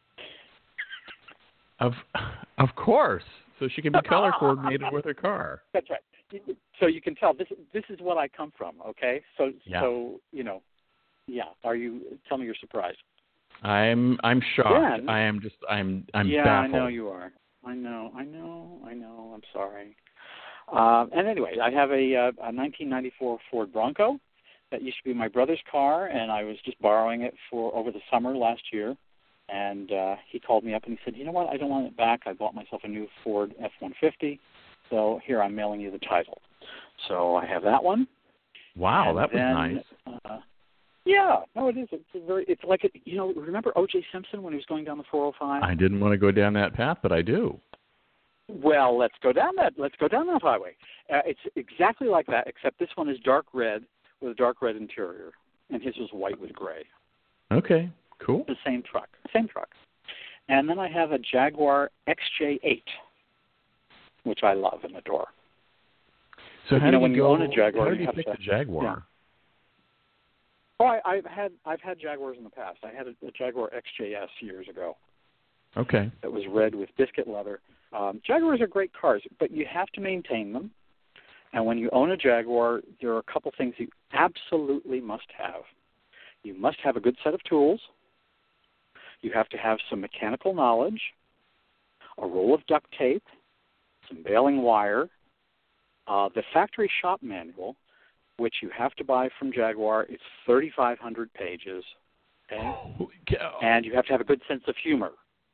Speaker 2: Of of course. So she can be color coordinated with her car.
Speaker 3: That's right. So you can tell this this is what I come from, okay? So
Speaker 2: yeah.
Speaker 3: so, you know, yeah. Are you tell me you're surprised.
Speaker 2: I'm I'm shocked.
Speaker 3: Then,
Speaker 2: I am just I'm I'm
Speaker 3: yeah,
Speaker 2: baffled.
Speaker 3: I know you are. I know, I know, I know. I'm sorry. Uh, and anyway, I have a, a nineteen ninety-four Ford Bronco that used to be my brother's car, and I was just borrowing it for over the summer last year. And uh, he called me up and he said, you know what, I don't want it back. I bought myself a new Ford F one fifty, so here, I'm mailing you the title. So I have that one.
Speaker 2: Wow,
Speaker 3: and
Speaker 2: that
Speaker 3: then,
Speaker 2: was nice.
Speaker 3: Uh, yeah, no, it is. It's a very. It's like a, you know. Remember O J Simpson when he was going down the four oh five?
Speaker 2: I didn't want to go down that path, but I do.
Speaker 3: Well, let's go down that. Let's go down that highway. Uh, it's exactly like that, except this one is dark red with a dark red interior, and his was white with gray.
Speaker 2: Okay, cool.
Speaker 3: The same truck, same truck. And then I have a Jaguar X J eight, which I love and adore.
Speaker 2: So
Speaker 3: but,
Speaker 2: how
Speaker 3: you know,
Speaker 2: do
Speaker 3: when
Speaker 2: you
Speaker 3: you
Speaker 2: go,
Speaker 3: own a Jaguar,
Speaker 2: how
Speaker 3: you
Speaker 2: did you
Speaker 3: have
Speaker 2: pick
Speaker 3: to,
Speaker 2: the Jaguar?
Speaker 3: Yeah. Oh, I, I've had I've had Jaguars in the past. I had a, a Jaguar X J S years ago.
Speaker 2: Okay.
Speaker 3: That was red with biscuit leather. Um, Jaguars are great cars, but you have to maintain them. And when you own a Jaguar, there are a couple things you absolutely must have. You must have a good set of tools. You have to have some mechanical knowledge, a roll of duct tape, some baling wire, uh, the factory shop manual, which you have to buy from Jaguar. It's thirty-five hundred pages. Okay?
Speaker 2: Holy cow.
Speaker 3: And you have to have a good sense of humor.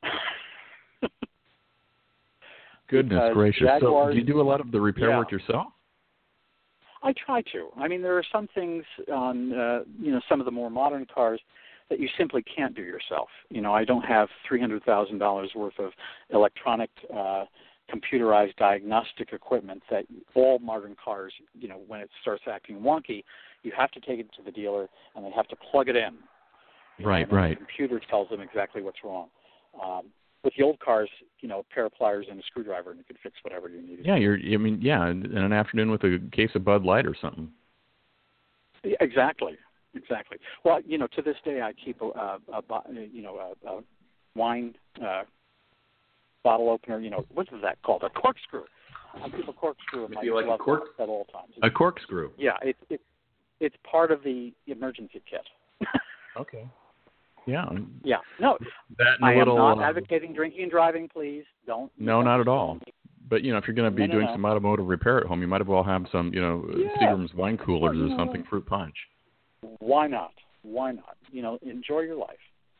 Speaker 2: Goodness
Speaker 3: because
Speaker 2: gracious.
Speaker 3: Jaguars,
Speaker 2: so do you do a lot of the repair
Speaker 3: yeah.
Speaker 2: work yourself?
Speaker 3: I try to. I mean, there are some things on, uh, you know, some of the more modern cars that you simply can't do yourself. You know, I don't have three hundred thousand dollars worth of electronic, uh, computerized diagnostic equipment that all modern cars, you know, when it starts acting wonky, you have to take it to the dealer and they have to plug it in.
Speaker 2: Right,
Speaker 3: know,
Speaker 2: right.
Speaker 3: The computer tells them exactly what's wrong. Um, with the old cars, you know, a pair of pliers and a screwdriver, and you could fix whatever you needed.
Speaker 2: Yeah, you're. I mean, yeah, in an afternoon with a case of Bud Light or something.
Speaker 3: Yeah, exactly, exactly. Well, you know, to this day, I keep a, a, a you know, a, a wine uh, bottle opener. You know, what is that called? A corkscrew. I keep a corkscrew in my
Speaker 2: Maybe like a
Speaker 3: glove
Speaker 2: cork-
Speaker 3: box at all times.
Speaker 2: A corkscrew.
Speaker 3: Yeah, it's it, it's part of the emergency kit.
Speaker 2: Okay. Yeah.
Speaker 3: Yeah. No,
Speaker 2: That and
Speaker 3: I
Speaker 2: a little,
Speaker 3: am not
Speaker 2: uh,
Speaker 3: advocating drinking and driving. Please don't.
Speaker 2: No, not at all. But, you know, if you're going to be
Speaker 3: No, no,
Speaker 2: doing
Speaker 3: no.
Speaker 2: some automotive repair at home, you might as well have some, you know,
Speaker 3: Yeah.
Speaker 2: Seagram's wine coolers
Speaker 3: Well,
Speaker 2: or
Speaker 3: you
Speaker 2: something,
Speaker 3: know,
Speaker 2: fruit punch.
Speaker 3: Why not? Why not? You know, enjoy your life.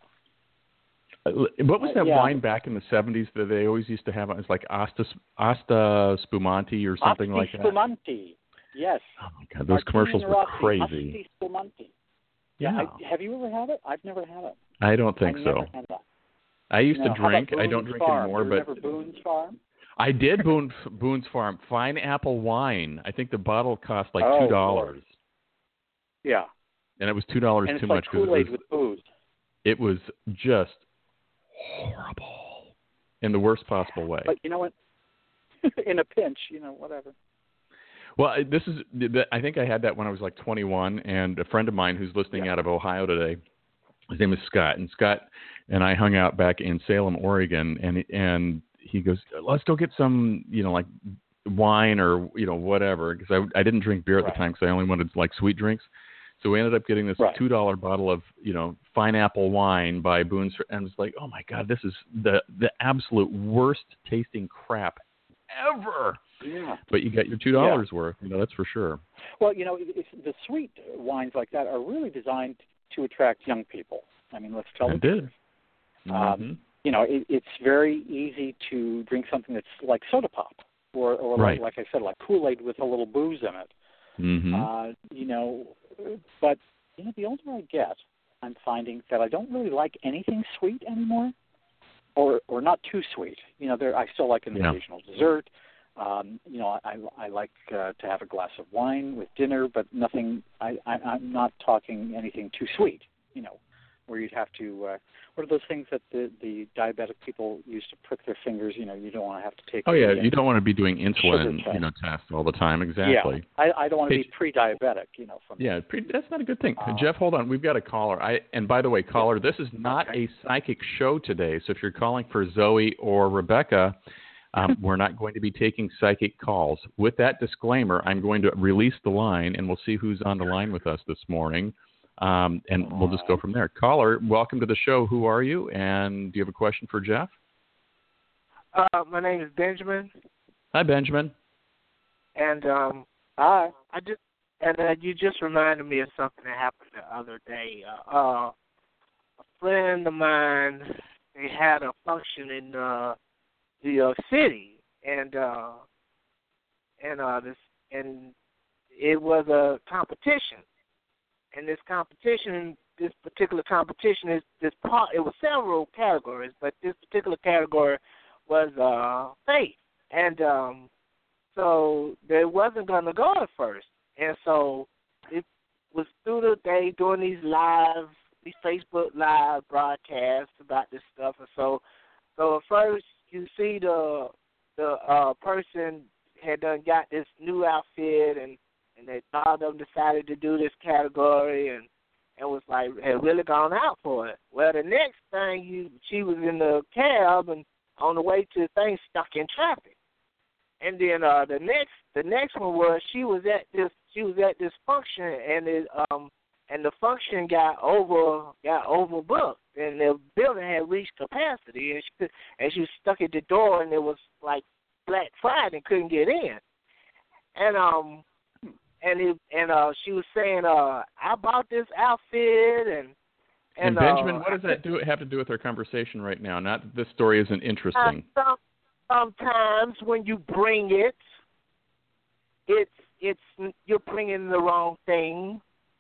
Speaker 2: Uh, What was
Speaker 3: Uh,
Speaker 2: that
Speaker 3: yeah.
Speaker 2: wine back in the seventies that they always used to have? It was like Asta, Asta Spumante or something
Speaker 3: Asti
Speaker 2: like that.
Speaker 3: Spumante. Yes.
Speaker 2: Oh, my God. Those commercials were
Speaker 3: Rossi,
Speaker 2: crazy.
Speaker 3: Asti Spumante.
Speaker 2: Yeah.
Speaker 3: I, have you ever had it? I've never had it.
Speaker 2: I don't think
Speaker 3: I
Speaker 2: so.
Speaker 3: never had that.
Speaker 2: I used
Speaker 3: No,
Speaker 2: to
Speaker 3: how about
Speaker 2: drink. I don't
Speaker 3: Boone's
Speaker 2: drink
Speaker 3: Farm?
Speaker 2: anymore,
Speaker 3: Do you
Speaker 2: but
Speaker 3: remember Boone's Farm?
Speaker 2: I did Boone, Boone's Farm fine apple wine. I think the bottle cost like
Speaker 3: Oh,
Speaker 2: two dollars,
Speaker 3: Yeah.
Speaker 2: and it was two dollars
Speaker 3: And it's
Speaker 2: too
Speaker 3: like
Speaker 2: much because
Speaker 3: Kool-Aid
Speaker 2: it was,
Speaker 3: with booze.
Speaker 2: it was just horrible in the worst possible way.
Speaker 3: But you know what? In a pinch, you know, whatever.
Speaker 2: Well, I- this is. I think I had that when I was like twenty-one, and a friend of mine who's listening
Speaker 3: Yeah.
Speaker 2: out of Ohio today, his name is Scott, and Scott and I hung out back in Salem, Oregon, and and he goes, let's go get some, you know, like wine or you know whatever, because I I didn't drink beer at
Speaker 3: Right.
Speaker 2: the time because I only wanted like sweet drinks. So we ended up getting this
Speaker 3: Right.
Speaker 2: two dollar bottle of you know fine apple wine by Boone's, and I was like, oh my God, this is the the absolute worst tasting crap ever.
Speaker 3: Yeah.
Speaker 2: But you got your two dollars worth, you know, that's for sure.
Speaker 3: Well, you know, it- it's, the sweet wines like that are really designed to attract young people. I mean, let's tell
Speaker 2: I
Speaker 3: the
Speaker 2: did.
Speaker 3: truth.
Speaker 2: Mm-hmm.
Speaker 3: Um, you know, it, it's very easy to drink something that's like soda pop, or, or
Speaker 2: Right.
Speaker 3: like, like I said, like Kool-Aid with a little booze in it.
Speaker 2: Mm-hmm.
Speaker 3: Uh, you know, but you know, the older I get, I'm finding that I don't really like anything sweet anymore, or or not too sweet. You know, there I still like an
Speaker 2: Yeah.
Speaker 3: occasional dessert. Um, you know, I I like uh, to have a glass of wine with dinner, but nothing. I, I I'm not talking anything too sweet. You know, where you'd have to. Uh, what are those things that the the diabetic people use to prick their fingers? You know, you don't want to have to take.
Speaker 2: Oh yeah,
Speaker 3: the, uh,
Speaker 2: you don't want to be doing
Speaker 3: sugar
Speaker 2: insulin,
Speaker 3: test.
Speaker 2: you know, tests all the time. Exactly.
Speaker 3: Yeah, I, I don't want to
Speaker 2: Hey,
Speaker 3: be pre-diabetic. You know, from
Speaker 2: Yeah, pre- that's not a good thing.
Speaker 3: Uh,
Speaker 2: Jeff, hold on. We've got a caller. I and by the way, caller, this is not
Speaker 3: Okay.
Speaker 2: a psychic show today. So if you're calling for Zoe or Rebecca, um, we're not going to be taking psychic calls. With that disclaimer, I'm going to release the line, and we'll see who's on the line with us this morning, um, and we'll just go from there. Caller, welcome to the show. Who are you, and do you have a question for Jeff?
Speaker 4: Uh, my name is Benjamin,
Speaker 2: Hi, Benjamin.
Speaker 4: and um,
Speaker 3: Hi.
Speaker 4: I just and uh, you just reminded me of something that happened the other day. Uh, uh, a friend of mine, they had a function in uh, New York City, and uh, and uh, this and it was a competition, and this competition, this particular competition is this part. It was several categories, but this particular category was uh, faith, and um, so they wasn't going to go at first, and so it was through the day doing these live, these Facebook live broadcasts about this stuff, and so so at first you see the the uh, person had done got this new outfit, and and they all of them decided to do this category, and and was like had really gone out for it. Well, the next thing you she was in the cab and on the way to the thing stuck in traffic. And then uh, the next the next one was she was at this she was at this function, and it um and the function got over got overbooked, and the building had reached capacity, and she and she was stuck at the door, and it was like Black Friday and couldn't get in. And um and it and uh she was saying uh I bought this outfit and
Speaker 2: And,
Speaker 4: and,
Speaker 2: Benjamin,
Speaker 4: uh,
Speaker 2: what does that do have to do with our conversation right now? Not that this story isn't interesting.
Speaker 4: Uh, some, sometimes when you bring it, it's it's you're bringing the wrong thing.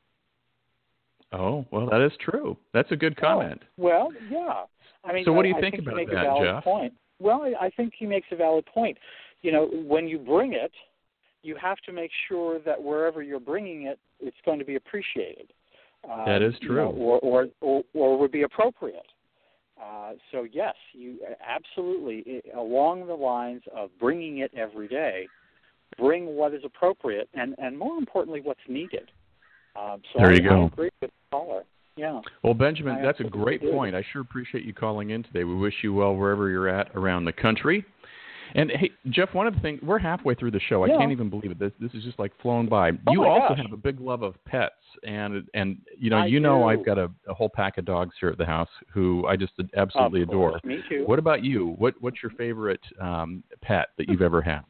Speaker 2: Oh, well, that is true. That's a good comment.
Speaker 3: Oh, well, yeah. I mean,
Speaker 2: So what do
Speaker 3: I-
Speaker 2: you
Speaker 3: I
Speaker 2: think
Speaker 3: think
Speaker 2: about
Speaker 3: he makes
Speaker 2: that,
Speaker 3: a valid
Speaker 2: Jeff?
Speaker 3: Point. Well, I I think he makes a valid point. You know, when you bring it, you have to make sure that wherever you're bringing it, it's going to be appreciated. Uh,
Speaker 2: That is
Speaker 3: you
Speaker 2: true.
Speaker 3: know, or, or, or, or would be appropriate. Uh, so, yes, you absolutely, i- along the lines of bringing it every day, bring what is appropriate and, and more importantly, what's needed. Uh, so
Speaker 2: There
Speaker 3: I,
Speaker 2: you go.
Speaker 3: I agree with the caller. Yeah.
Speaker 2: Well, Benjamin,
Speaker 3: I
Speaker 2: that's a
Speaker 3: absolutely
Speaker 2: great
Speaker 3: do.
Speaker 2: point. I sure appreciate you calling in today. We wish you well wherever you're at around the country. And hey, Jeff, one of the things, we're halfway through the show.
Speaker 3: Yeah.
Speaker 2: I can't even believe it. This this is just like flown by.
Speaker 3: Oh
Speaker 2: you
Speaker 3: my
Speaker 2: also
Speaker 3: gosh.
Speaker 2: have a big love of pets, and and you know
Speaker 3: I
Speaker 2: you know
Speaker 3: do.
Speaker 2: I've got a, a whole pack of dogs here at the house who I just absolutely
Speaker 3: Of
Speaker 2: adore.
Speaker 3: course. Me too.
Speaker 2: What about you? What what's your favorite um, pet that you've ever had?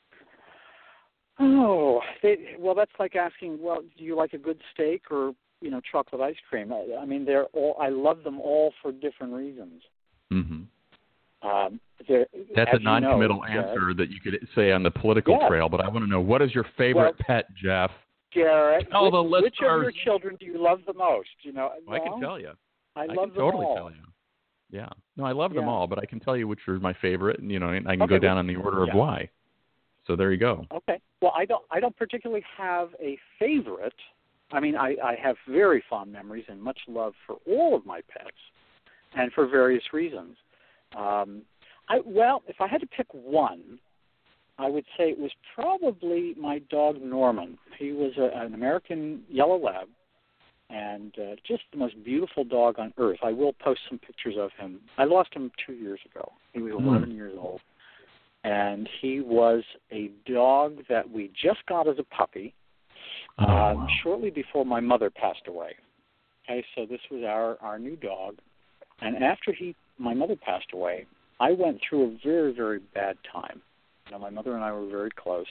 Speaker 3: Oh, they, well, that's like asking, well, do you like a good steak or, you know, chocolate ice cream? I, I mean, they're all, I love them all for different reasons.
Speaker 2: Mm-hmm.
Speaker 3: Um, they're-
Speaker 2: That's
Speaker 3: as
Speaker 2: a non-committal
Speaker 3: you know,
Speaker 2: answer that you could say on the political
Speaker 3: Yes.
Speaker 2: trail, but I want to know, what is your favorite
Speaker 3: Well,
Speaker 2: pet, Jeff?
Speaker 3: Garrett,
Speaker 2: Tell
Speaker 3: which,
Speaker 2: the
Speaker 3: which of your
Speaker 2: listeners.
Speaker 3: children do you love the most? You know,
Speaker 2: I can
Speaker 3: well,
Speaker 2: tell you.
Speaker 3: I
Speaker 2: I
Speaker 3: love
Speaker 2: can
Speaker 3: them
Speaker 2: totally
Speaker 3: all.
Speaker 2: tell you. Yeah. No, I love them
Speaker 3: Yeah.
Speaker 2: all, but I can tell you which are my favorite, and you know, and I can
Speaker 3: Okay,
Speaker 2: go down
Speaker 3: well,
Speaker 2: on the order
Speaker 3: yeah.
Speaker 2: of why. So there you go.
Speaker 3: Okay. Well, I don't. I don't particularly have a favorite. I mean, I, I have very fond memories and much love for all of my pets, and for various reasons. Um, I well, if I had to pick one, I would say it was probably my dog Norman. He was a, an American Yellow Lab, and uh, just the most beautiful dog on earth. I will post some pictures of him. I lost him two years ago. He was
Speaker 2: Hmm.
Speaker 3: eleven years old. And he was a dog that we just got as a puppy
Speaker 2: Oh,
Speaker 3: um,
Speaker 2: wow.
Speaker 3: shortly before my mother passed away. Okay, so this was our, our new dog. And after he, my mother passed away, I went through a very, very bad time. You know, my mother and I were very close.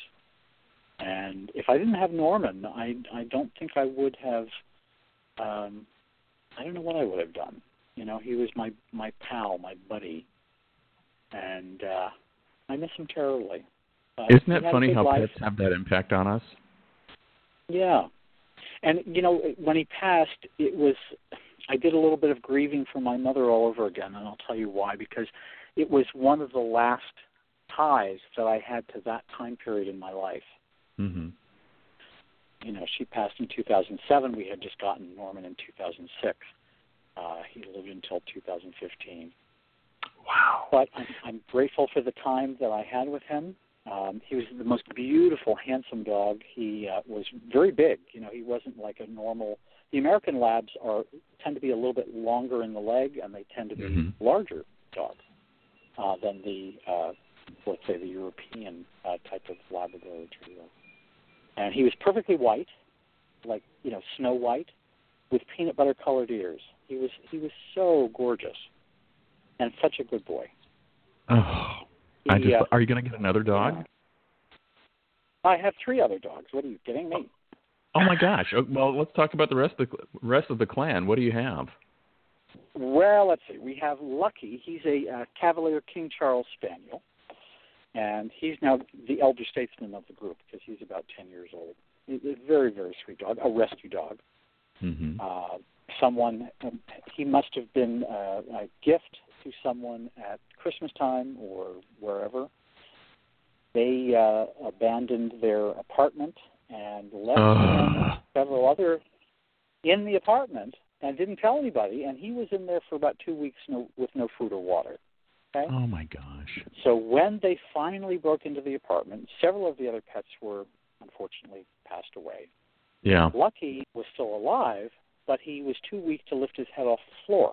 Speaker 3: And if I didn't have Norman, I, I don't think I would have, um, I don't know what I would have done. You know, he was my, my pal, my buddy. And, uh, I miss him terribly. Uh,
Speaker 2: Isn't
Speaker 3: he
Speaker 2: it
Speaker 3: had a
Speaker 2: funny
Speaker 3: good
Speaker 2: how
Speaker 3: life.
Speaker 2: pets have that impact on us?
Speaker 3: Yeah. And, you know, when he passed, it was, I did a little bit of grieving for my mother all over again, and I'll tell you why, because it was one of the last ties that I had to that time period in my life.
Speaker 2: Mm-hmm.
Speaker 3: You know, she passed in two thousand seven. We had just gotten Norman in two thousand six. Uh, he lived until two thousand fifteen.
Speaker 2: Wow.
Speaker 3: But I'm, I'm grateful for the time that I had with him. Um, he was the most beautiful, handsome dog. He uh, was very big. You know, he wasn't like a normal. The American Labs are tend to be a little bit longer in the leg, and they tend to be
Speaker 2: Mm-hmm.
Speaker 3: larger dogs uh, than the, uh, let's say, the European uh, type of Labrador Retriever. And he was perfectly white, like you know, snow white, with peanut butter colored ears. He was he was so gorgeous. And such a good boy.
Speaker 2: Oh, I
Speaker 3: He,
Speaker 2: just.
Speaker 3: uh,
Speaker 2: Are you going to get another dog?
Speaker 3: Yeah. I have three other dogs. What are you kidding me?
Speaker 2: Oh my gosh. Oh, well, let's talk about the rest of the rest of the clan. What do you have?
Speaker 3: Well, let's see. We have Lucky. He's a uh, Cavalier King Charles Spaniel, and he's now the elder statesman of the group because he's about ten years old. He's a very, very sweet dog, a rescue dog.
Speaker 2: Mm-hmm.
Speaker 3: Uh, someone, um, he must have been uh, a gift to someone at Christmas time or wherever. They uh, abandoned their apartment and left
Speaker 2: Uh.
Speaker 3: him several other in the apartment and didn't tell anybody. And he was in there for about two weeks no, with no food or water. Okay?
Speaker 2: Oh my gosh.
Speaker 3: So when they finally broke into the apartment, several of the other pets were unfortunately passed away.
Speaker 2: Yeah.
Speaker 3: Lucky was still alive, but he was too weak to lift his head off the floor.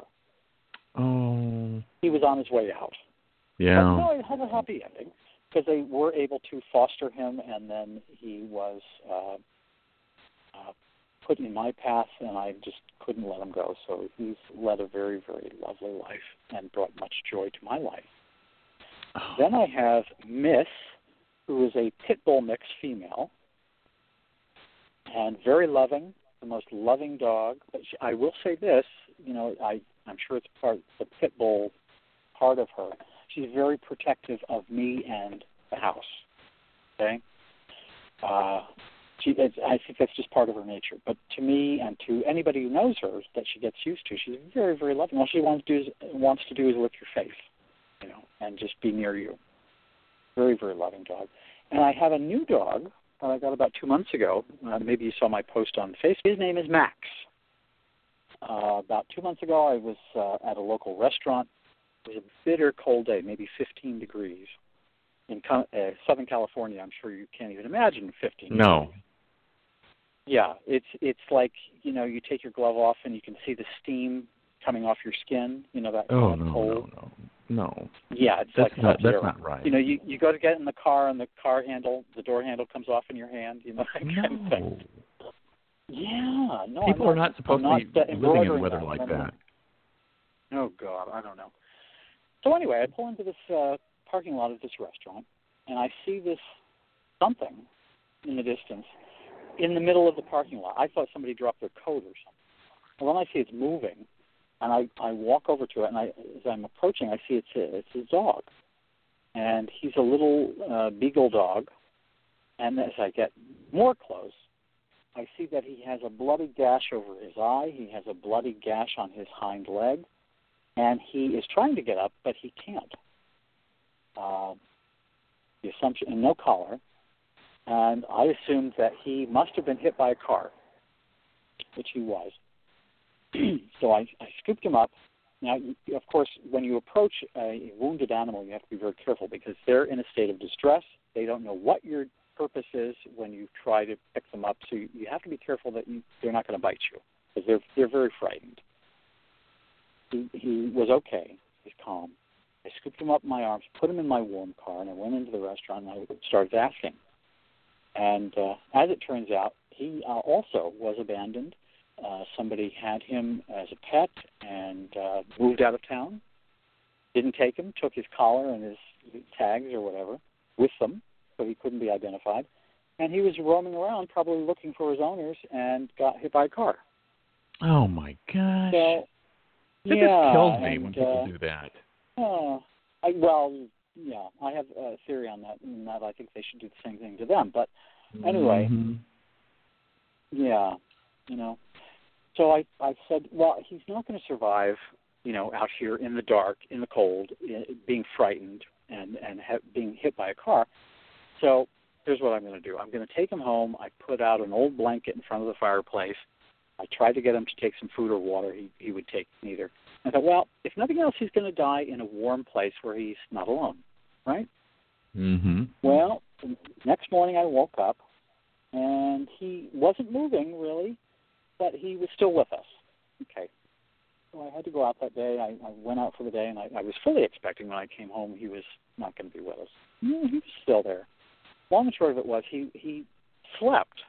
Speaker 2: Oh.
Speaker 3: He was on his way out.
Speaker 2: Yeah.
Speaker 3: But no, it had a happy ending because they were able to foster him, and then he was uh, uh, put in my path, and I just couldn't let him go. So he's led a very, very lovely life and brought much joy to my life.
Speaker 2: Oh.
Speaker 3: Then I have Miss, who is a pit bull mix female, and very loving, the most loving dog. But she, I will say this, you know, I, I'm sure it's part the pit bull part of her. She's very protective of me and the house. Okay, uh, she, it's, I think that's just part of her nature. But to me and to anybody who knows her, that she gets used to, she's very, very loving. All she wants to do is wants to do is lick your face, you know, and just be near you. Very, very loving dog. And I have a new dog that I got about two months ago. Uh, maybe you saw my post on Facebook. His name is Max. Uh, about two months ago, I was uh, at a local restaurant. It was a bitter cold day, maybe fifteen degrees. In uh, Southern California, I'm sure you can't even imagine fifteen
Speaker 2: No.
Speaker 3: degrees. Yeah, it's it's like, you know, you take your glove off and you can see the steam coming off your skin. You know that
Speaker 2: Oh
Speaker 3: kind of
Speaker 2: no,
Speaker 3: cold.
Speaker 2: no, no, no.
Speaker 3: Yeah, it's
Speaker 2: That's
Speaker 3: like
Speaker 2: not. That's
Speaker 3: Sub-Zero.
Speaker 2: not right.
Speaker 3: You know, you you go to get in the car and the car handle, the door handle comes off in your hand. You know that
Speaker 2: no.
Speaker 3: kind of thing. Yeah, no.
Speaker 2: People
Speaker 3: I'm
Speaker 2: are not supposed
Speaker 3: I'm
Speaker 2: to be
Speaker 3: not, uh,
Speaker 2: living in
Speaker 3: embroidering
Speaker 2: weather
Speaker 3: that.
Speaker 2: like
Speaker 3: I'm
Speaker 2: that.
Speaker 3: not- Oh God, I don't know. So anyway, I pull into this uh, parking lot of this restaurant, and I see this something in the distance, in the middle of the parking lot. I thought somebody dropped their coat or something. Well, then I see it's moving, and I, I walk over to it, and I, as I'm approaching, I see it's a, it's his dog, and he's a little uh, beagle dog. And as I get more close, I see that he has a bloody gash over his eye. He has a bloody gash on his hind leg. And he is trying to get up, but he can't. Uh, the assumption, and no collar. And I assumed that he must have been hit by a car, which he was. So I, I scooped him up. Now, you, of course, when you approach a wounded animal, you have to be very careful because they're in a state of distress. They don't know what your purpose is when you try to pick them up. So you, you have to be careful that you, they're not going to bite you because they're they're very frightened. He, he was okay. He's calm. I scooped him up in my arms, put him in my warm car, and I went into the restaurant and I started asking. And uh, as it turns out, he uh, also was abandoned. Uh, somebody had him as a pet and uh, moved out of town. Didn't take him, took his collar and his tags or whatever with them, so he couldn't be identified. And he was roaming around, probably looking for his owners, and got hit by a car.
Speaker 2: Oh my gosh!
Speaker 3: So,
Speaker 2: That
Speaker 3: yeah,
Speaker 2: just kills me
Speaker 3: and,
Speaker 2: when people
Speaker 3: uh,
Speaker 2: do that.
Speaker 3: Uh, I, well, yeah, I have a theory on that, and that I think they should do the same thing to them. But anyway,
Speaker 2: Mm-hmm.
Speaker 3: yeah, you know. So I, I said, well, he's not going to survive, you know, out here in the dark, in the cold, i- being frightened and and ha- being hit by a car. So here's what I'm going to do. I'm going to take him home. I put out an old blanket in front of the fireplace. I tried to get him to take some food or water. He he would take neither. I thought, well, if nothing else, he's going to die in a warm place where he's not alone, right?
Speaker 2: Mm-hmm.
Speaker 3: Well, the next morning I woke up, and he wasn't moving, really, but he was still with us. Okay. So I had to go out that day. I, I went out for the day, and I, I was fully expecting when I came home he was not going to be with us. No, he was still there. Long and short of it was he, he slept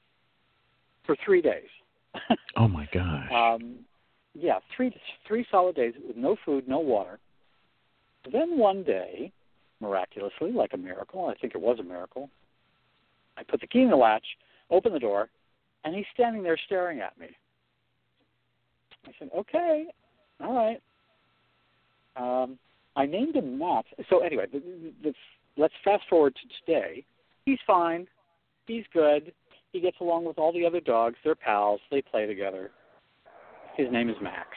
Speaker 3: for three days.
Speaker 2: Oh my gosh!
Speaker 3: Um, yeah, three three solid days with no food, no water. Then one day, miraculously, like a miracle, I think it was a miracle, I put the key in the latch, opened the door, and he's standing there staring at me. I said, okay, all right. Um, I named him Matt. So anyway, the, the, the, let's fast forward to today. He's fine. He's good. He gets along with all the other dogs. They're pals. They play together. His name is Max.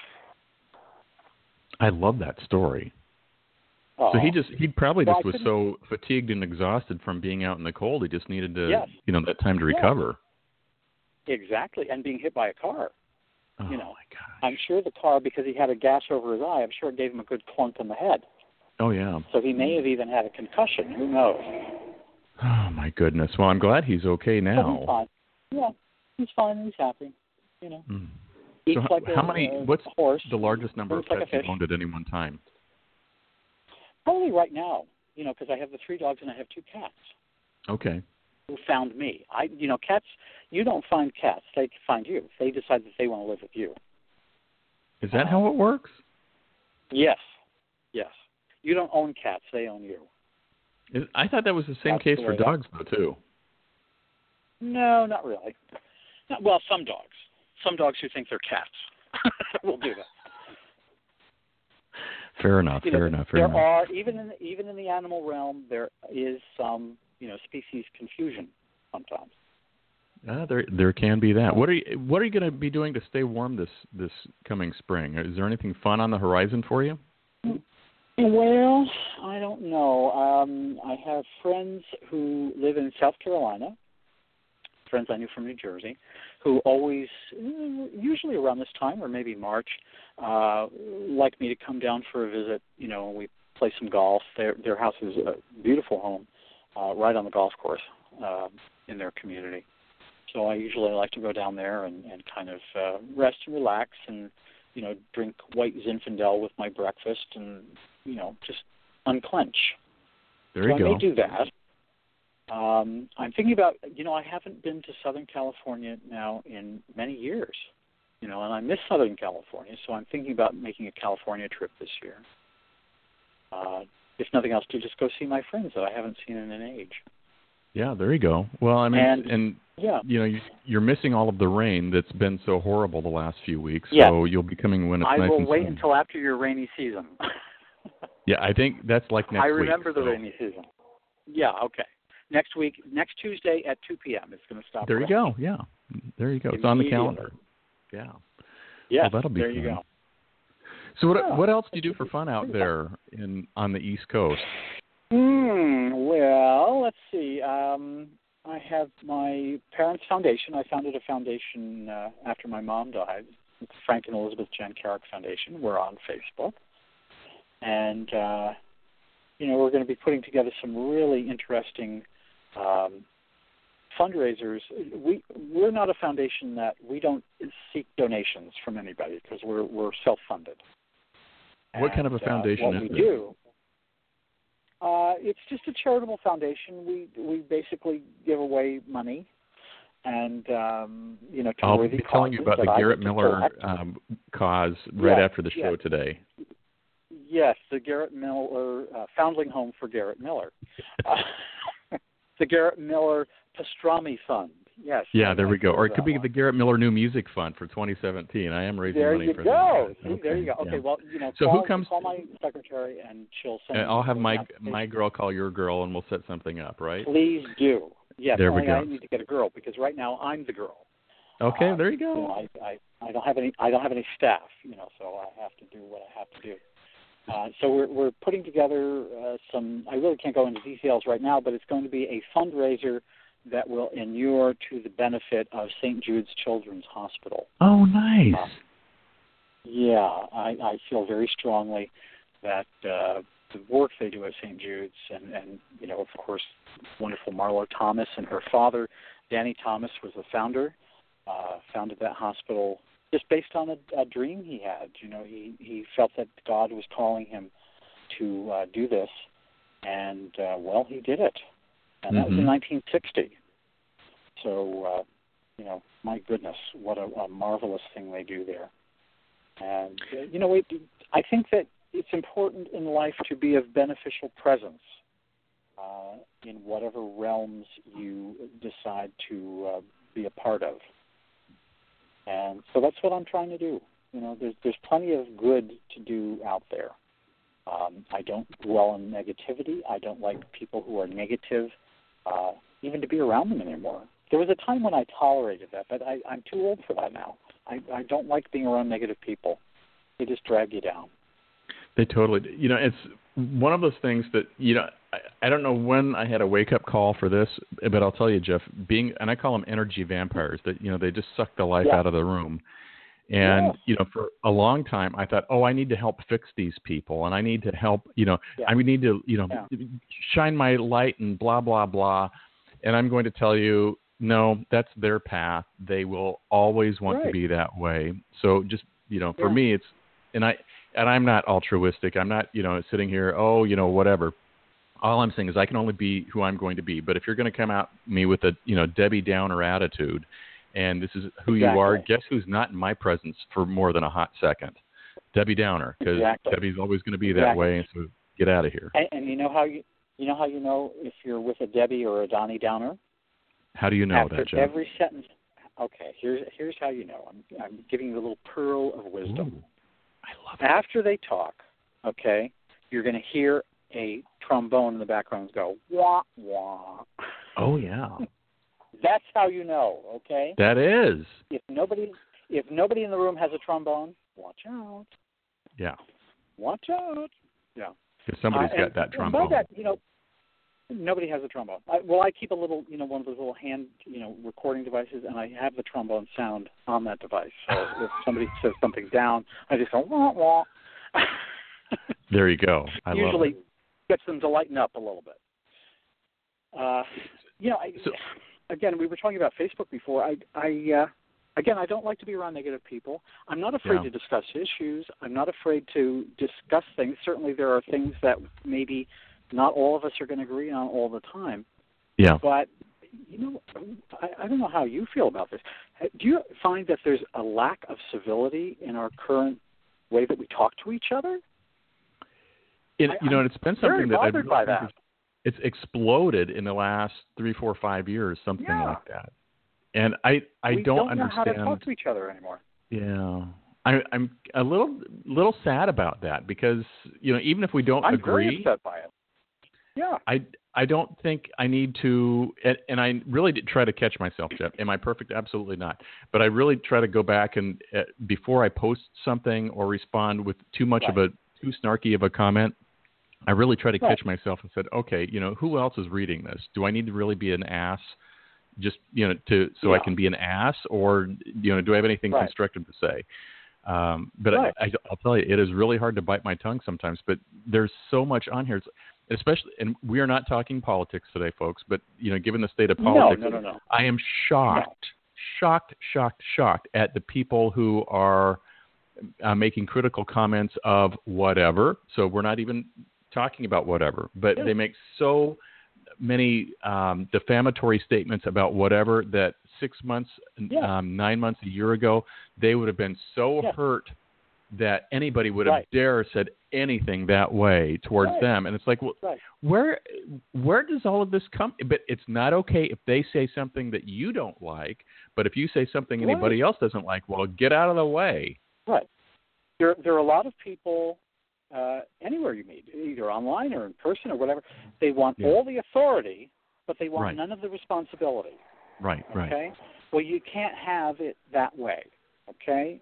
Speaker 2: I love that story.
Speaker 3: Oh,
Speaker 2: So he just he probably
Speaker 3: Well,
Speaker 2: just
Speaker 3: I
Speaker 2: was
Speaker 3: couldn't-
Speaker 2: so fatigued and exhausted from being out in the cold. He just needed to,
Speaker 3: Yes.
Speaker 2: you know, that time to
Speaker 3: Yes.
Speaker 2: recover.
Speaker 3: exactly, and being hit by a car.
Speaker 2: Oh
Speaker 3: You know,
Speaker 2: my gosh!
Speaker 3: I'm sure the car, because he had a gash over his eye, I'm sure it gave him a good clunk in the head.
Speaker 2: Oh yeah.
Speaker 3: So he may have even had a concussion. Who knows?
Speaker 2: Oh my goodness! Well, I'm glad he's okay
Speaker 3: But he's
Speaker 2: now.
Speaker 3: fine. Yeah, he's fine and he's happy. You know,
Speaker 2: Mm.
Speaker 3: eats
Speaker 2: So how,
Speaker 3: like a,
Speaker 2: how many?
Speaker 3: a
Speaker 2: What's
Speaker 3: horse.
Speaker 2: the largest number of
Speaker 3: Looks like a
Speaker 2: pets you've
Speaker 3: fish.
Speaker 2: owned at any one time?
Speaker 3: Probably right now, you know, because I have the three dogs and I have two cats
Speaker 2: Okay.
Speaker 3: who found me. I, you know, cats. You don't find cats; they find you. They decide that they want to live with you.
Speaker 2: Is that how it works?
Speaker 3: Yes, yes. You don't own cats; they own you.
Speaker 2: Is, I thought that was the same
Speaker 3: That's
Speaker 2: case
Speaker 3: the
Speaker 2: for
Speaker 3: way that-
Speaker 2: dogs, though, too.
Speaker 3: No, not really. Not, well, some dogs. Some dogs who think they're cats will do that.
Speaker 2: Fair enough.
Speaker 3: You
Speaker 2: Fair
Speaker 3: know,
Speaker 2: enough. Fair
Speaker 3: there
Speaker 2: enough.
Speaker 3: are even in the, even in the animal realm there is some you know species confusion sometimes.
Speaker 2: Uh, there, there can be that. What are you, what are you going to be doing to stay warm this this coming spring? Is there anything fun on the horizon for you?
Speaker 3: Well, I don't know. Um, I have friends who live in South Carolina, friends I knew from New Jersey, who always, usually around this time or maybe March, uh, like me to come down for a visit. You know, we play some golf. Their their house is a beautiful home, uh, right on the golf course uh, in their community. So I usually like to go down there and, and kind of uh, rest and relax and you know, drink white Zinfandel with my breakfast and, you know, just unclench.
Speaker 2: There
Speaker 3: so
Speaker 2: you
Speaker 3: I
Speaker 2: go.
Speaker 3: may do that. Um, I'm thinking about, you know, I haven't been to Southern California now in many years, you know, and I miss Southern California, so I'm thinking about making a California trip this year. Uh, if nothing else, to just go see my friends that I haven't seen in an age.
Speaker 2: Yeah, there you go. Well, I mean,
Speaker 3: and,
Speaker 2: and
Speaker 3: yeah.
Speaker 2: you know, you, you're missing all of the rain that's been so horrible the last few weeks.
Speaker 3: Yes.
Speaker 2: So you'll be coming when it's
Speaker 3: I
Speaker 2: nice
Speaker 3: will
Speaker 2: and
Speaker 3: wait
Speaker 2: sunny.
Speaker 3: until after your rainy season.
Speaker 2: Yeah, I think that's like next
Speaker 3: I
Speaker 2: week.
Speaker 3: remember the
Speaker 2: so.
Speaker 3: rainy season. Yeah, okay. Next week, next Tuesday at two p.m. It's going to stop.
Speaker 2: There you
Speaker 3: raining.
Speaker 2: go. Yeah, there you go. It's on the calendar. Yeah.
Speaker 3: Yeah.
Speaker 2: Well, that'll be
Speaker 3: there
Speaker 2: fun.
Speaker 3: you go.
Speaker 2: So what
Speaker 3: Yeah.
Speaker 2: what else do you do for fun out there in on the East Coast?
Speaker 3: Hmm. Well, let's see. Um, I have my parents' foundation. I founded a foundation uh, after my mom died. It's the Frank and Elizabeth Jan Carrick Foundation. We're on Facebook, and uh, you know we're going to be putting together some really interesting um, fundraisers. We we're not a foundation that we don't seek donations from anybody because we're we're self-funded.
Speaker 2: What
Speaker 3: and,
Speaker 2: kind of a foundation
Speaker 3: uh, what
Speaker 2: is
Speaker 3: we
Speaker 2: this?
Speaker 3: do? Uh, it's just a charitable foundation. We we basically give away money, and um, you know, to
Speaker 2: I'll
Speaker 3: worthy
Speaker 2: be telling you about
Speaker 3: causes
Speaker 2: the
Speaker 3: that I
Speaker 2: Garrett
Speaker 3: get to
Speaker 2: Miller
Speaker 3: collect.
Speaker 2: um, cause right
Speaker 3: Yes,
Speaker 2: after the show
Speaker 3: yes.
Speaker 2: today.
Speaker 3: Yes, the Garrett Miller uh, Foundling Home for Garrett Miller, uh, the Garrett Miller Pastrami Fund. Yes.
Speaker 2: Yeah, there we go. Or it could be
Speaker 3: one.
Speaker 2: the Garrett Miller New Music Fund for twenty seventeen. I am raising
Speaker 3: There
Speaker 2: money
Speaker 3: you
Speaker 2: for
Speaker 3: go.
Speaker 2: that.
Speaker 3: See,
Speaker 2: Okay.
Speaker 3: there you go. Okay,
Speaker 2: yeah.
Speaker 3: well, you know,
Speaker 2: So
Speaker 3: call,
Speaker 2: who comes?
Speaker 3: call my secretary and she'll send.
Speaker 2: And I'll have
Speaker 3: me
Speaker 2: my
Speaker 3: an application.
Speaker 2: my girl call your girl, and we'll set something up, right?
Speaker 3: Please do. Yes,
Speaker 2: There we
Speaker 3: only
Speaker 2: go.
Speaker 3: I need to get a girl because right now I'm the girl.
Speaker 2: Okay,
Speaker 3: Uh,
Speaker 2: there you
Speaker 3: You know,
Speaker 2: go.
Speaker 3: I, I, I don't have any I don't have any staff, you know, so I have to do what I have to do. Uh, so we're we're putting together uh, some. I really can't go into details right now, but it's going to be a fundraiser that will inure to the benefit of Saint Jude's Children's Hospital.
Speaker 2: Oh, nice.
Speaker 3: Uh, yeah, I, I feel very strongly that uh, the work they do at Saint Jude's, and, and you know, of course, wonderful Marlo Thomas and her father, Danny Thomas, was the founder. Uh, founded that hospital just based on a, a dream he had. You know, he, he felt that God was calling him to uh, do this, and, uh, well, he did it. And that
Speaker 2: Mm-hmm.
Speaker 3: was in nineteen sixty. So, uh, you know, my goodness, what a, a marvelous thing they do there. And, uh, you know, it, I think that it's important in life to be of beneficial presence uh, in whatever realms you decide to uh, be a part of. And so that's what I'm trying to do. You know, there's there's plenty of good to do out there. Um, I don't dwell on negativity. I don't like people who are negative, uh, even to be around them anymore. There was a time when I tolerated that, but I, I'm too old for that now. I, I don't like being around negative people. They just drag you down.
Speaker 2: They totally, you know, it's one of those things that, you know, I, I don't know when I had a wake-up call for this, but I'll tell you, Jeff, being, and I call them energy vampires, that, you know, they just suck the life
Speaker 3: Yeah.
Speaker 2: out of the room. And,
Speaker 3: Yeah.
Speaker 2: you know, for a long time, I thought, oh, I need to help fix these people, and I need to help, you know,
Speaker 3: Yeah.
Speaker 2: I need to, you know,
Speaker 3: Yeah.
Speaker 2: shine my light and blah, blah, blah. And I'm going to tell you, no, that's their path. They will always want
Speaker 3: Right.
Speaker 2: to be that way. So just, you know, for
Speaker 3: Yeah.
Speaker 2: me, it's, and I, and I'm not altruistic. I'm not, you know, sitting here, oh, you know, whatever. All I'm saying is I can only be who I'm going to be. But if you're going to come at me with a, you know, Debbie Downer attitude, and this is who
Speaker 3: Exactly.
Speaker 2: you are, guess who's not in my presence for more than a hot second? Debbie Downer, because
Speaker 3: Exactly.
Speaker 2: Debbie's always going to be
Speaker 3: Exactly.
Speaker 2: that way. So get out of here.
Speaker 3: And, and you know how you you know how you know if you're with a Debbie or a Donnie Downer?
Speaker 2: How do you know
Speaker 3: After
Speaker 2: that, Jeff?
Speaker 3: every sentence. Okay, here's here's how you know. I'm I'm giving you a little pearl of wisdom.
Speaker 2: Ooh, I love it.
Speaker 3: After they talk, okay, you're going to hear a trombone in the background go wah wah.
Speaker 2: Oh yeah,
Speaker 3: That's how you know. Okay.
Speaker 2: that is.
Speaker 3: If nobody if nobody in the room has a trombone, watch out.
Speaker 2: Yeah,
Speaker 3: Watch out. Yeah.
Speaker 2: if somebody's
Speaker 3: Uh,
Speaker 2: got
Speaker 3: and-
Speaker 2: that
Speaker 3: and
Speaker 2: trombone.
Speaker 3: By that, you know, nobody has a trombone. I, well, I keep a little, you know, one of those little hand, you know, recording devices, and I have the trombone sound on that device. So if somebody says something down, I just go wah wah.
Speaker 2: There you go. I
Speaker 3: Usually
Speaker 2: love it.
Speaker 3: gets them to lighten up a little bit. Uh, you know, I,
Speaker 2: So-
Speaker 3: again, we were talking about Facebook before. I I uh, again, I don't like to be around negative people. I'm not afraid
Speaker 2: Yeah.
Speaker 3: to discuss issues. I'm not afraid to discuss things. Certainly there are things that maybe not all of us are going to agree on all the time.
Speaker 2: Yeah.
Speaker 3: But, you know, I, I don't know how you feel about this. Do you find that there's a lack of civility in our current way that we talk to each other?
Speaker 2: It,
Speaker 3: I,
Speaker 2: you know, and it's been
Speaker 3: very
Speaker 2: something that I've
Speaker 3: bothered
Speaker 2: really
Speaker 3: by
Speaker 2: think
Speaker 3: that.
Speaker 2: is- it's exploded in the last three, four, five years, something
Speaker 3: Yeah.
Speaker 2: like that. And I, I
Speaker 3: we
Speaker 2: don't,
Speaker 3: don't know
Speaker 2: understand.
Speaker 3: how to talk to each other anymore.
Speaker 2: Yeah, I, I'm a little, little sad about that because you know, even if we don't
Speaker 3: I'm
Speaker 2: agree,
Speaker 3: very upset by it. Yeah.
Speaker 2: I, I don't think I need to, and, and I really did try to catch myself, Jeff. Am I perfect? Absolutely not. But I really try to go back and uh, before I post something or respond with too much
Speaker 3: Right.
Speaker 2: of a too snarky of a comment, I really try to
Speaker 3: Right.
Speaker 2: catch myself and said, okay, you know, who else is reading this? Do I need to really be an ass, just you know, to so I
Speaker 3: Yeah.
Speaker 2: can be an ass, or you know, do I have anything
Speaker 3: Right.
Speaker 2: constructive to say? Um, but
Speaker 3: Right.
Speaker 2: I, I, I'll tell you, it is really hard to bite my tongue sometimes. But there's so much on here, it's, especially, and we are not talking politics today, folks. But you know, given the state of
Speaker 3: No,
Speaker 2: politics,
Speaker 3: no, no, no.
Speaker 2: I am shocked, shocked, shocked, shocked at the people who are uh, making critical comments of whatever. So we're not even talking about whatever, but
Speaker 3: Yeah.
Speaker 2: they make so many um, defamatory statements about whatever that six months,
Speaker 3: Yeah.
Speaker 2: um, nine months, a year ago, they would have been so
Speaker 3: Yeah.
Speaker 2: hurt that anybody would have
Speaker 3: Right.
Speaker 2: dare said anything that way towards
Speaker 3: Right.
Speaker 2: them. And it's like, well,
Speaker 3: Right.
Speaker 2: where where does all of this come? But it's not okay if they say something that you don't like. But if you say something anybody
Speaker 3: Right.
Speaker 2: else doesn't like, well, get out of the way.
Speaker 3: Right. There, there are a lot of people uh, anywhere you meet, either online or in person or whatever. They want
Speaker 2: Yeah.
Speaker 3: all the authority, but they want
Speaker 2: Right.
Speaker 3: none of the responsibility.
Speaker 2: Right, right.
Speaker 3: Okay. Well, you can't have it that way. Okay.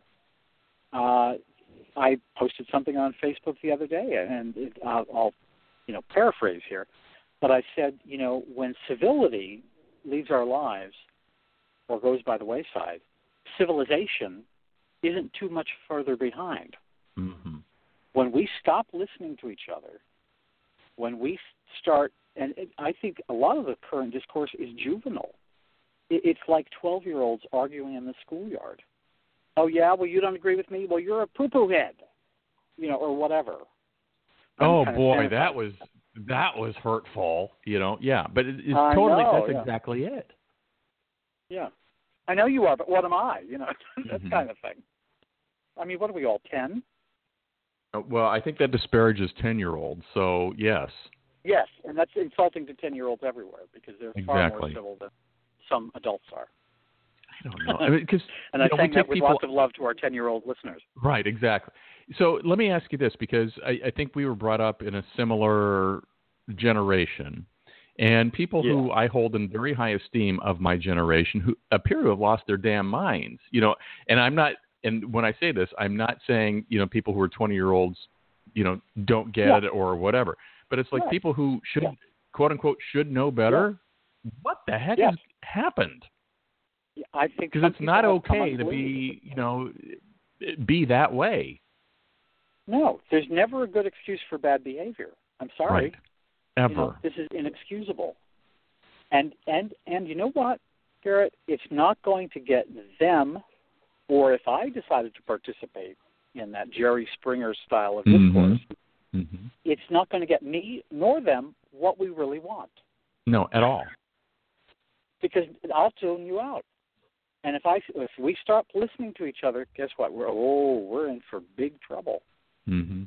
Speaker 3: Uh, I posted something on Facebook the other day, and it, uh, I'll, you know, paraphrase here, but I said, you know, when civility leaves our lives or goes by the wayside, civilization isn't too much further behind.
Speaker 2: Mm-hmm.
Speaker 3: When we stop listening to each other, when we start, and it, I think a lot of the current discourse is juvenile. It, it's like twelve-year-olds arguing in the schoolyard. Oh, yeah, well, you don't agree with me? Well, you're a poo-poo head, you know, or whatever. I'm
Speaker 2: Oh
Speaker 3: kind of
Speaker 2: boy,
Speaker 3: terrified.
Speaker 2: that was that was hurtful. You know, yeah, but it, it's
Speaker 3: I
Speaker 2: totally
Speaker 3: know,
Speaker 2: that's
Speaker 3: yeah.
Speaker 2: exactly it.
Speaker 3: Yeah. I know you are, but what am I? You know, that
Speaker 2: Mhm.
Speaker 3: kind of thing. I mean, what are we all, ten?
Speaker 2: Uh, Well, I think that disparages ten-year-olds. So yes,
Speaker 3: Yes, and that's insulting to ten-year-olds everywhere because they're far more
Speaker 2: Exactly.
Speaker 3: civil than some adults are.
Speaker 2: I don't know. I mean, because
Speaker 3: And I'm
Speaker 2: you know,
Speaker 3: saying
Speaker 2: we
Speaker 3: that
Speaker 2: take
Speaker 3: with
Speaker 2: people
Speaker 3: lots of love to our ten-year-old listeners.
Speaker 2: right, exactly. So let me ask you this, because I, I think we were brought up in a similar generation, and people who I hold in very high esteem of my generation who appear to have lost their damn minds. You know, and I'm not. And when I say this, I'm not saying you know people who are twenty-year-olds, you know, don't get
Speaker 3: Yeah.
Speaker 2: it or whatever. But it's like
Speaker 3: Right.
Speaker 2: people who should,
Speaker 3: Yeah.
Speaker 2: quote unquote, should know better. What the heck
Speaker 3: Yeah.
Speaker 2: has happened?
Speaker 3: Yeah, I think
Speaker 2: Because
Speaker 3: some
Speaker 2: it's not
Speaker 3: people have come
Speaker 2: okay to
Speaker 3: unglued.
Speaker 2: be, you know, be that way.
Speaker 3: No, there's never a good excuse for bad behavior. I'm sorry.
Speaker 2: Right. Ever.
Speaker 3: You know, this is inexcusable. And and and you know what, Garrett? It's not going to get them, or if I decided to participate in that Jerry Springer style of discourse,
Speaker 2: Mhm. Mhm.
Speaker 3: it's not going to get me nor them what we really want.
Speaker 2: No, at all.
Speaker 3: Because I'll tune you out. And if I if we stop listening to each other, guess what? We're oh, we're in for big trouble.
Speaker 2: Mm-hmm.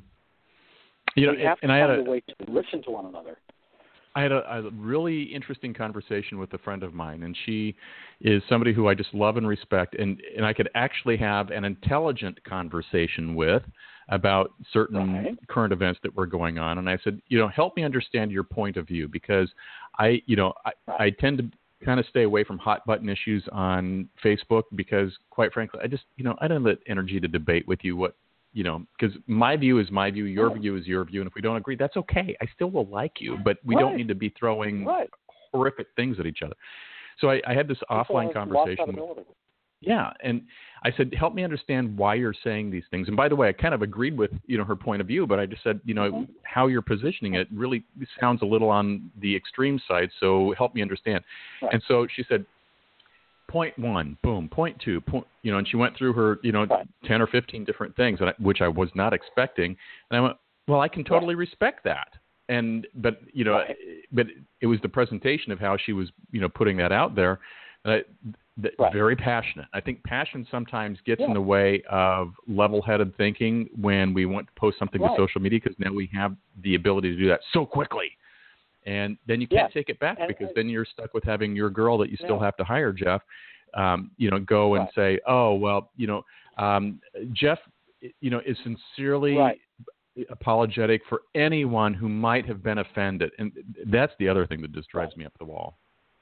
Speaker 2: You know,
Speaker 3: we have
Speaker 2: and
Speaker 3: to
Speaker 2: I had
Speaker 3: find
Speaker 2: a,
Speaker 3: a way to listen to one another.
Speaker 2: I had a, a really interesting conversation with a friend of mine, and she is somebody who I just love and respect, and, and I could actually have an intelligent conversation with about certain
Speaker 3: Right.
Speaker 2: current events that were going on. And I said, you know, help me understand your point of view, because I, you know, I,
Speaker 3: Right.
Speaker 2: I tend to kind of stay away from hot button issues on Facebook because, quite frankly, I just, you know, I don't have the energy to debate with you what, you know, because my view is my view, your
Speaker 3: Right.
Speaker 2: view is your view, and if we don't agree, that's okay. I still will like you, but we
Speaker 3: Right.
Speaker 2: don't need to be throwing
Speaker 3: Right.
Speaker 2: horrific things at each other. So I, I had this
Speaker 3: People
Speaker 2: offline
Speaker 3: have lost that
Speaker 2: conversation. with-
Speaker 3: ability.
Speaker 2: Yeah, and I said, help me understand why you're saying these things. And by the way, I kind of agreed with, you know, her point of view, but I just said, you know,
Speaker 3: Mhm.
Speaker 2: how you're positioning it really sounds a little on the extreme side, so help me understand.
Speaker 3: Right.
Speaker 2: And so she said, point one, boom, point two, point, you know, and she went through her, you know,
Speaker 3: right.
Speaker 2: ten or fifteen different things, and I, which I was not expecting. And I went, well, I can totally right. respect that. And, but, you know, right. but it was the presentation of how she was, you know, putting that out there. Uh, th-
Speaker 3: right.
Speaker 2: Very passionate. I think passion sometimes gets
Speaker 3: yeah.
Speaker 2: in the way of level-headed thinking when we want to post something
Speaker 3: right.
Speaker 2: to social media, because now we have the ability to do that so quickly. And then you can't
Speaker 3: yes.
Speaker 2: take it back
Speaker 3: and,
Speaker 2: because
Speaker 3: and,
Speaker 2: then you're stuck with having your girl that you still
Speaker 3: yeah.
Speaker 2: have to hire, Jeff, um, you know, go and
Speaker 3: right.
Speaker 2: say, oh, well, you know, um, Jeff, you know, is sincerely
Speaker 3: right.
Speaker 2: apologetic for anyone who might have been offended. And that's the other thing that just drives right. me up the wall.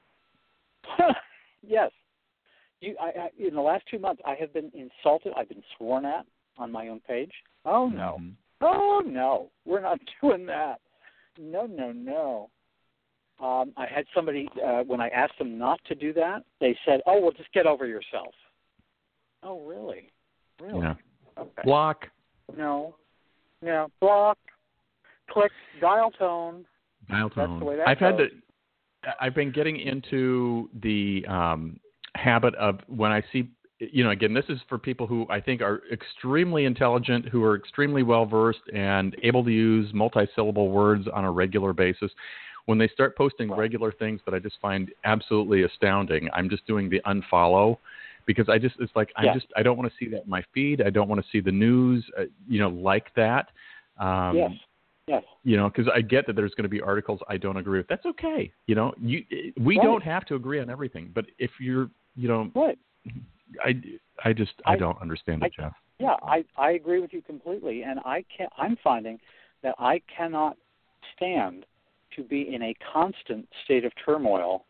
Speaker 3: yes. You, I, I, in the last two months, I have been insulted. I've been sworn at on my own page. Oh, no.
Speaker 2: Mm-hmm.
Speaker 3: Oh, no. We're not doing that. No, no, no. Um, I had somebody, uh, when I asked them not to do that, they said, oh, well, just get over yourself. Oh, really? Really?
Speaker 2: Yeah.
Speaker 3: Okay.
Speaker 2: Block.
Speaker 3: No. Yeah. Block. Click. Dial tone.
Speaker 2: Dial tone.
Speaker 3: That's the way that
Speaker 2: I've
Speaker 3: goes.
Speaker 2: had to, I've been getting into the um, habit of when I see, you know, again, this is for people who I think are extremely intelligent, who are extremely well-versed and able to use multi-syllable words on a regular basis. When they start posting
Speaker 3: right.
Speaker 2: regular things that I just find absolutely astounding, I'm just doing the unfollow because I just, it's like, I
Speaker 3: yeah.
Speaker 2: just, I don't want to see that in my feed. I don't want to see the news, uh, you know, like that. Um,
Speaker 3: yes. Yes.
Speaker 2: You know, because I get that there's going to be articles I don't agree with. That's okay. You know, you, we
Speaker 3: right.
Speaker 2: don't have to agree on everything, but if you're, you know,
Speaker 3: right.
Speaker 2: I, I just I,
Speaker 3: I
Speaker 2: don't understand it,
Speaker 3: I,
Speaker 2: Jeff.
Speaker 3: Yeah, I, I agree with you completely, and I can I'm finding that I cannot stand to be in a constant state of turmoil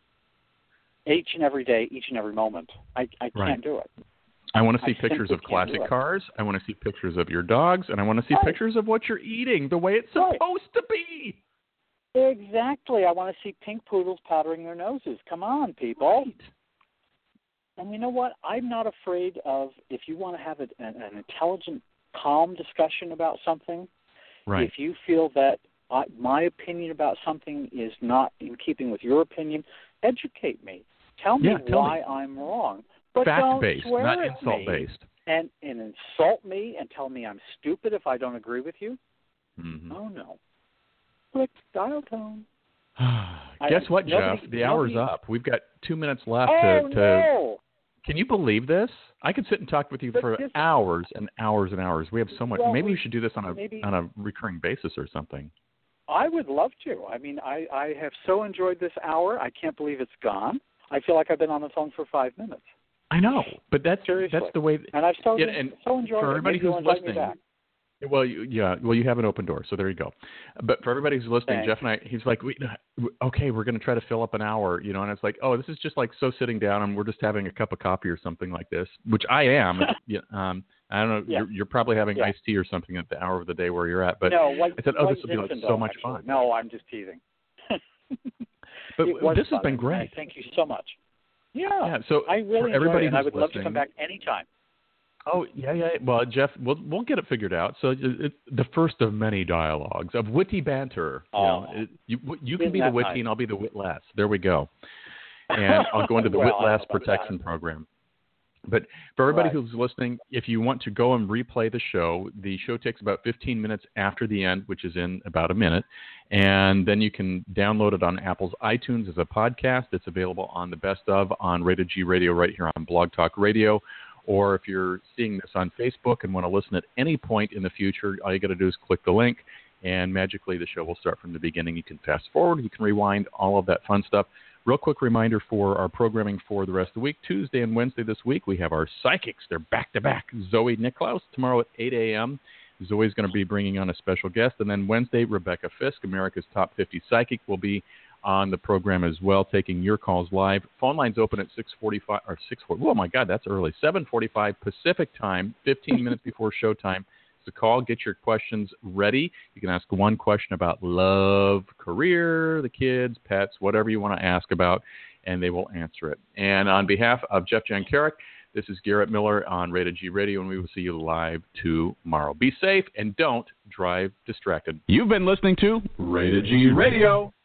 Speaker 3: each and every day, each and every moment. I, I
Speaker 2: right.
Speaker 3: can't do it.
Speaker 2: I want to see
Speaker 3: I
Speaker 2: pictures of classic
Speaker 3: it.
Speaker 2: cars. I want to see pictures of your dogs, and I want to see
Speaker 3: right.
Speaker 2: pictures of what you're eating the way it's supposed
Speaker 3: right.
Speaker 2: to be.
Speaker 3: Exactly. I want to see pink poodles powdering their noses. Come on, people.
Speaker 2: Right.
Speaker 3: And you know what? I'm not afraid of, if you want to have a, an, an intelligent, calm discussion about something,
Speaker 2: right.
Speaker 3: if you feel that I, my opinion about something is not in keeping with your opinion, educate me. Tell me
Speaker 2: yeah, tell
Speaker 3: why
Speaker 2: me.
Speaker 3: I'm wrong. But
Speaker 2: fact-based,
Speaker 3: don't swear
Speaker 2: not
Speaker 3: at
Speaker 2: insult-based.
Speaker 3: Me and, and insult me and tell me I'm stupid if I don't agree with you.
Speaker 2: Mm-hmm.
Speaker 3: Oh, no. Click dial tone.
Speaker 2: Guess
Speaker 3: I,
Speaker 2: what,
Speaker 3: nobody,
Speaker 2: Jeff? The hour's
Speaker 3: nobody...
Speaker 2: up. We've got two minutes left
Speaker 3: oh,
Speaker 2: to, to...
Speaker 3: no.
Speaker 2: Can you believe this? I could sit and talk with you
Speaker 3: but
Speaker 2: for
Speaker 3: this...
Speaker 2: hours and hours and hours. We have so much.
Speaker 3: Well,
Speaker 2: maybe
Speaker 3: we,
Speaker 2: we should do this on a
Speaker 3: maybe...
Speaker 2: on a recurring basis or something.
Speaker 3: I would love to. I mean, I, I have so enjoyed this hour. I can't believe it's gone. I feel like I've been on the phone for five minutes.
Speaker 2: I know, but that's
Speaker 3: Seriously.
Speaker 2: that's the way.
Speaker 3: And I've so,
Speaker 2: yeah, and
Speaker 3: so enjoyed
Speaker 2: for
Speaker 3: it.
Speaker 2: everybody
Speaker 3: Maybe
Speaker 2: who's
Speaker 3: you'll invite me
Speaker 2: listening.
Speaker 3: back.
Speaker 2: Well, you, yeah, well, you have an open door, so there you go. But for everybody who's listening,
Speaker 3: Thanks.
Speaker 2: Jeff and I, he's like, we, okay, we're going to try to fill up an hour, you know, and it's like, oh, this is just like so sitting down and we're just having a cup of coffee or something like this, which I am. yeah, um, I don't know,
Speaker 3: yeah.
Speaker 2: you're, you're probably having
Speaker 3: yeah.
Speaker 2: iced tea or something at the hour of the day where you're at, but
Speaker 3: no, white,
Speaker 2: I said, oh,
Speaker 3: white
Speaker 2: this will be like
Speaker 3: Zinfandel,
Speaker 2: so much
Speaker 3: actually.
Speaker 2: fun.
Speaker 3: No, I'm just teasing.
Speaker 2: But this
Speaker 3: fun.
Speaker 2: has been great.
Speaker 3: Thank you so much. Yeah,
Speaker 2: yeah so
Speaker 3: I really
Speaker 2: for everybody
Speaker 3: enjoyed it, and I would
Speaker 2: who's
Speaker 3: love to
Speaker 2: listening,
Speaker 3: come back anytime.
Speaker 2: Oh, yeah, yeah. Well, Jeff, we'll we'll get it figured out. So it's the first of many dialogues of witty banter.
Speaker 3: Oh,
Speaker 2: you know, it, you, you can
Speaker 3: isn't
Speaker 2: be the
Speaker 3: that
Speaker 2: witty
Speaker 3: nice?
Speaker 2: and I'll be the witless. There we go. And I'll go into the
Speaker 3: well,
Speaker 2: witless
Speaker 3: about
Speaker 2: protection
Speaker 3: that.
Speaker 2: program. But for everybody
Speaker 3: Right.
Speaker 2: who's listening, if you want to go and replay the show, the show takes about fifteen minutes after the end, which is in about a minute. And then you can download it on Apple's iTunes as a podcast. It's available on the Best Of on Rated G Radio right here on Blog Talk Radio. Or if you're seeing this on Facebook and want to listen at any point in the future, all you got to do is click the link, and magically the show will start from the beginning. You can fast forward, you can rewind, all of that fun stuff. Real quick reminder for our programming for the rest of the week. Tuesday and Wednesday this week, we have our psychics. They're back-to-back. Zoe Niklaus tomorrow at eight a.m. Zoe's going to be bringing on a special guest. And then Wednesday, Rebecca Fisk, America's Top fifty Psychic, will be on the program as well, taking your calls live. Phone lines open at six forty-five, or six forty. Oh, my God, that's early. seven forty-five Pacific time, fifteen minutes before showtime. So call, get your questions ready. You can ask one question about love, career, the kids, pets, whatever you want to ask about, and they will answer it. And on behalf of Jeff Jankarek, this is Garrett Miller on Rated G Radio, and we will see you live tomorrow. Be safe and don't drive distracted.
Speaker 1: You've been listening to Rated G Radio.